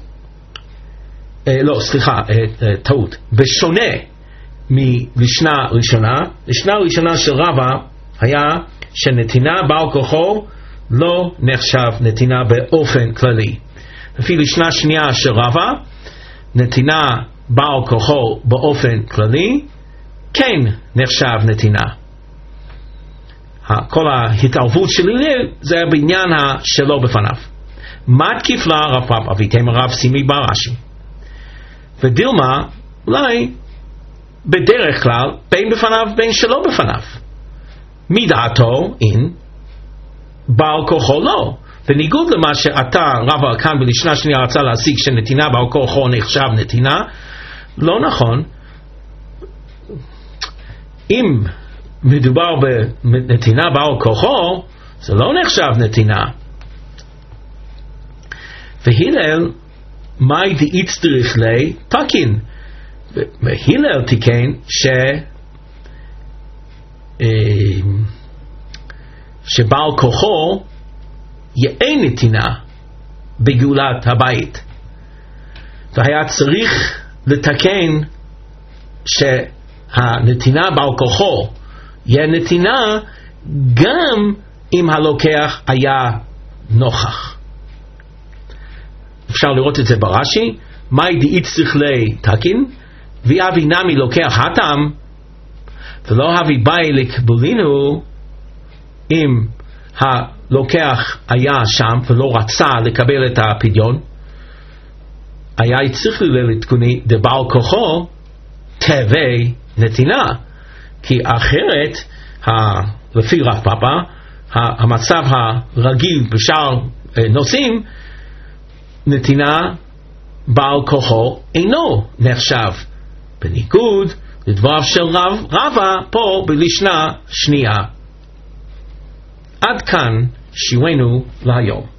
טעות, בשונה מלשנה ראשונה. לשנה ראשונה של רבא היה שנתינה בעל כוחו לא נחשב נתינה באופן כללי. לפי לשנה שנייה של רבא, נתינה בעל כוחו באופן כללי כן נחשב נתינה. כל ההתערבות של הלל זה בעניין שלא בפניו. מתקיף לה רב פאפא ויתאמר רב סימי ברש"י, ודילמה אולי בדרך כלל בין בפניו בין שלא בפניו. מדעתו אין, בעל כוחו לא. בניגוד למה שאתה רבא כאן בלשנה שנייה רצה להשיג שנתינה בעל כוחו נחשב נתינה, לא נכון. אם מדובר בנתינה בעל כוחו, זה לא נחשב נתינה. והלל, מאי דאיצטריך לי תקין. והלל תיקן שבעל כוחו יהיה נתינה בגאולת הבית. והיה צריך לתקן שהנתינה בעל כוחו יהיה נתינה גם אם הלוקח היה נוכח. אפשר לראות את זה ברש"י, מאי דאיצטריך לי תקין, ואבי נמי לוקח הטם, ולא הביא באי לקבולינו, אם הלוקח היה שם ולא רצה לקבל את הפדיון, היה צריך לתקוני דבעל כוחו תהווה נתינה. כי אחרת, לפי רב פאפא, המצב הרגיל בשאר נושאים, נתינה בעל כוחו אינו נחשב, בניגוד לדבריו של רבא פה בלשנה שנייה. עד כאן שיעורנו להיום.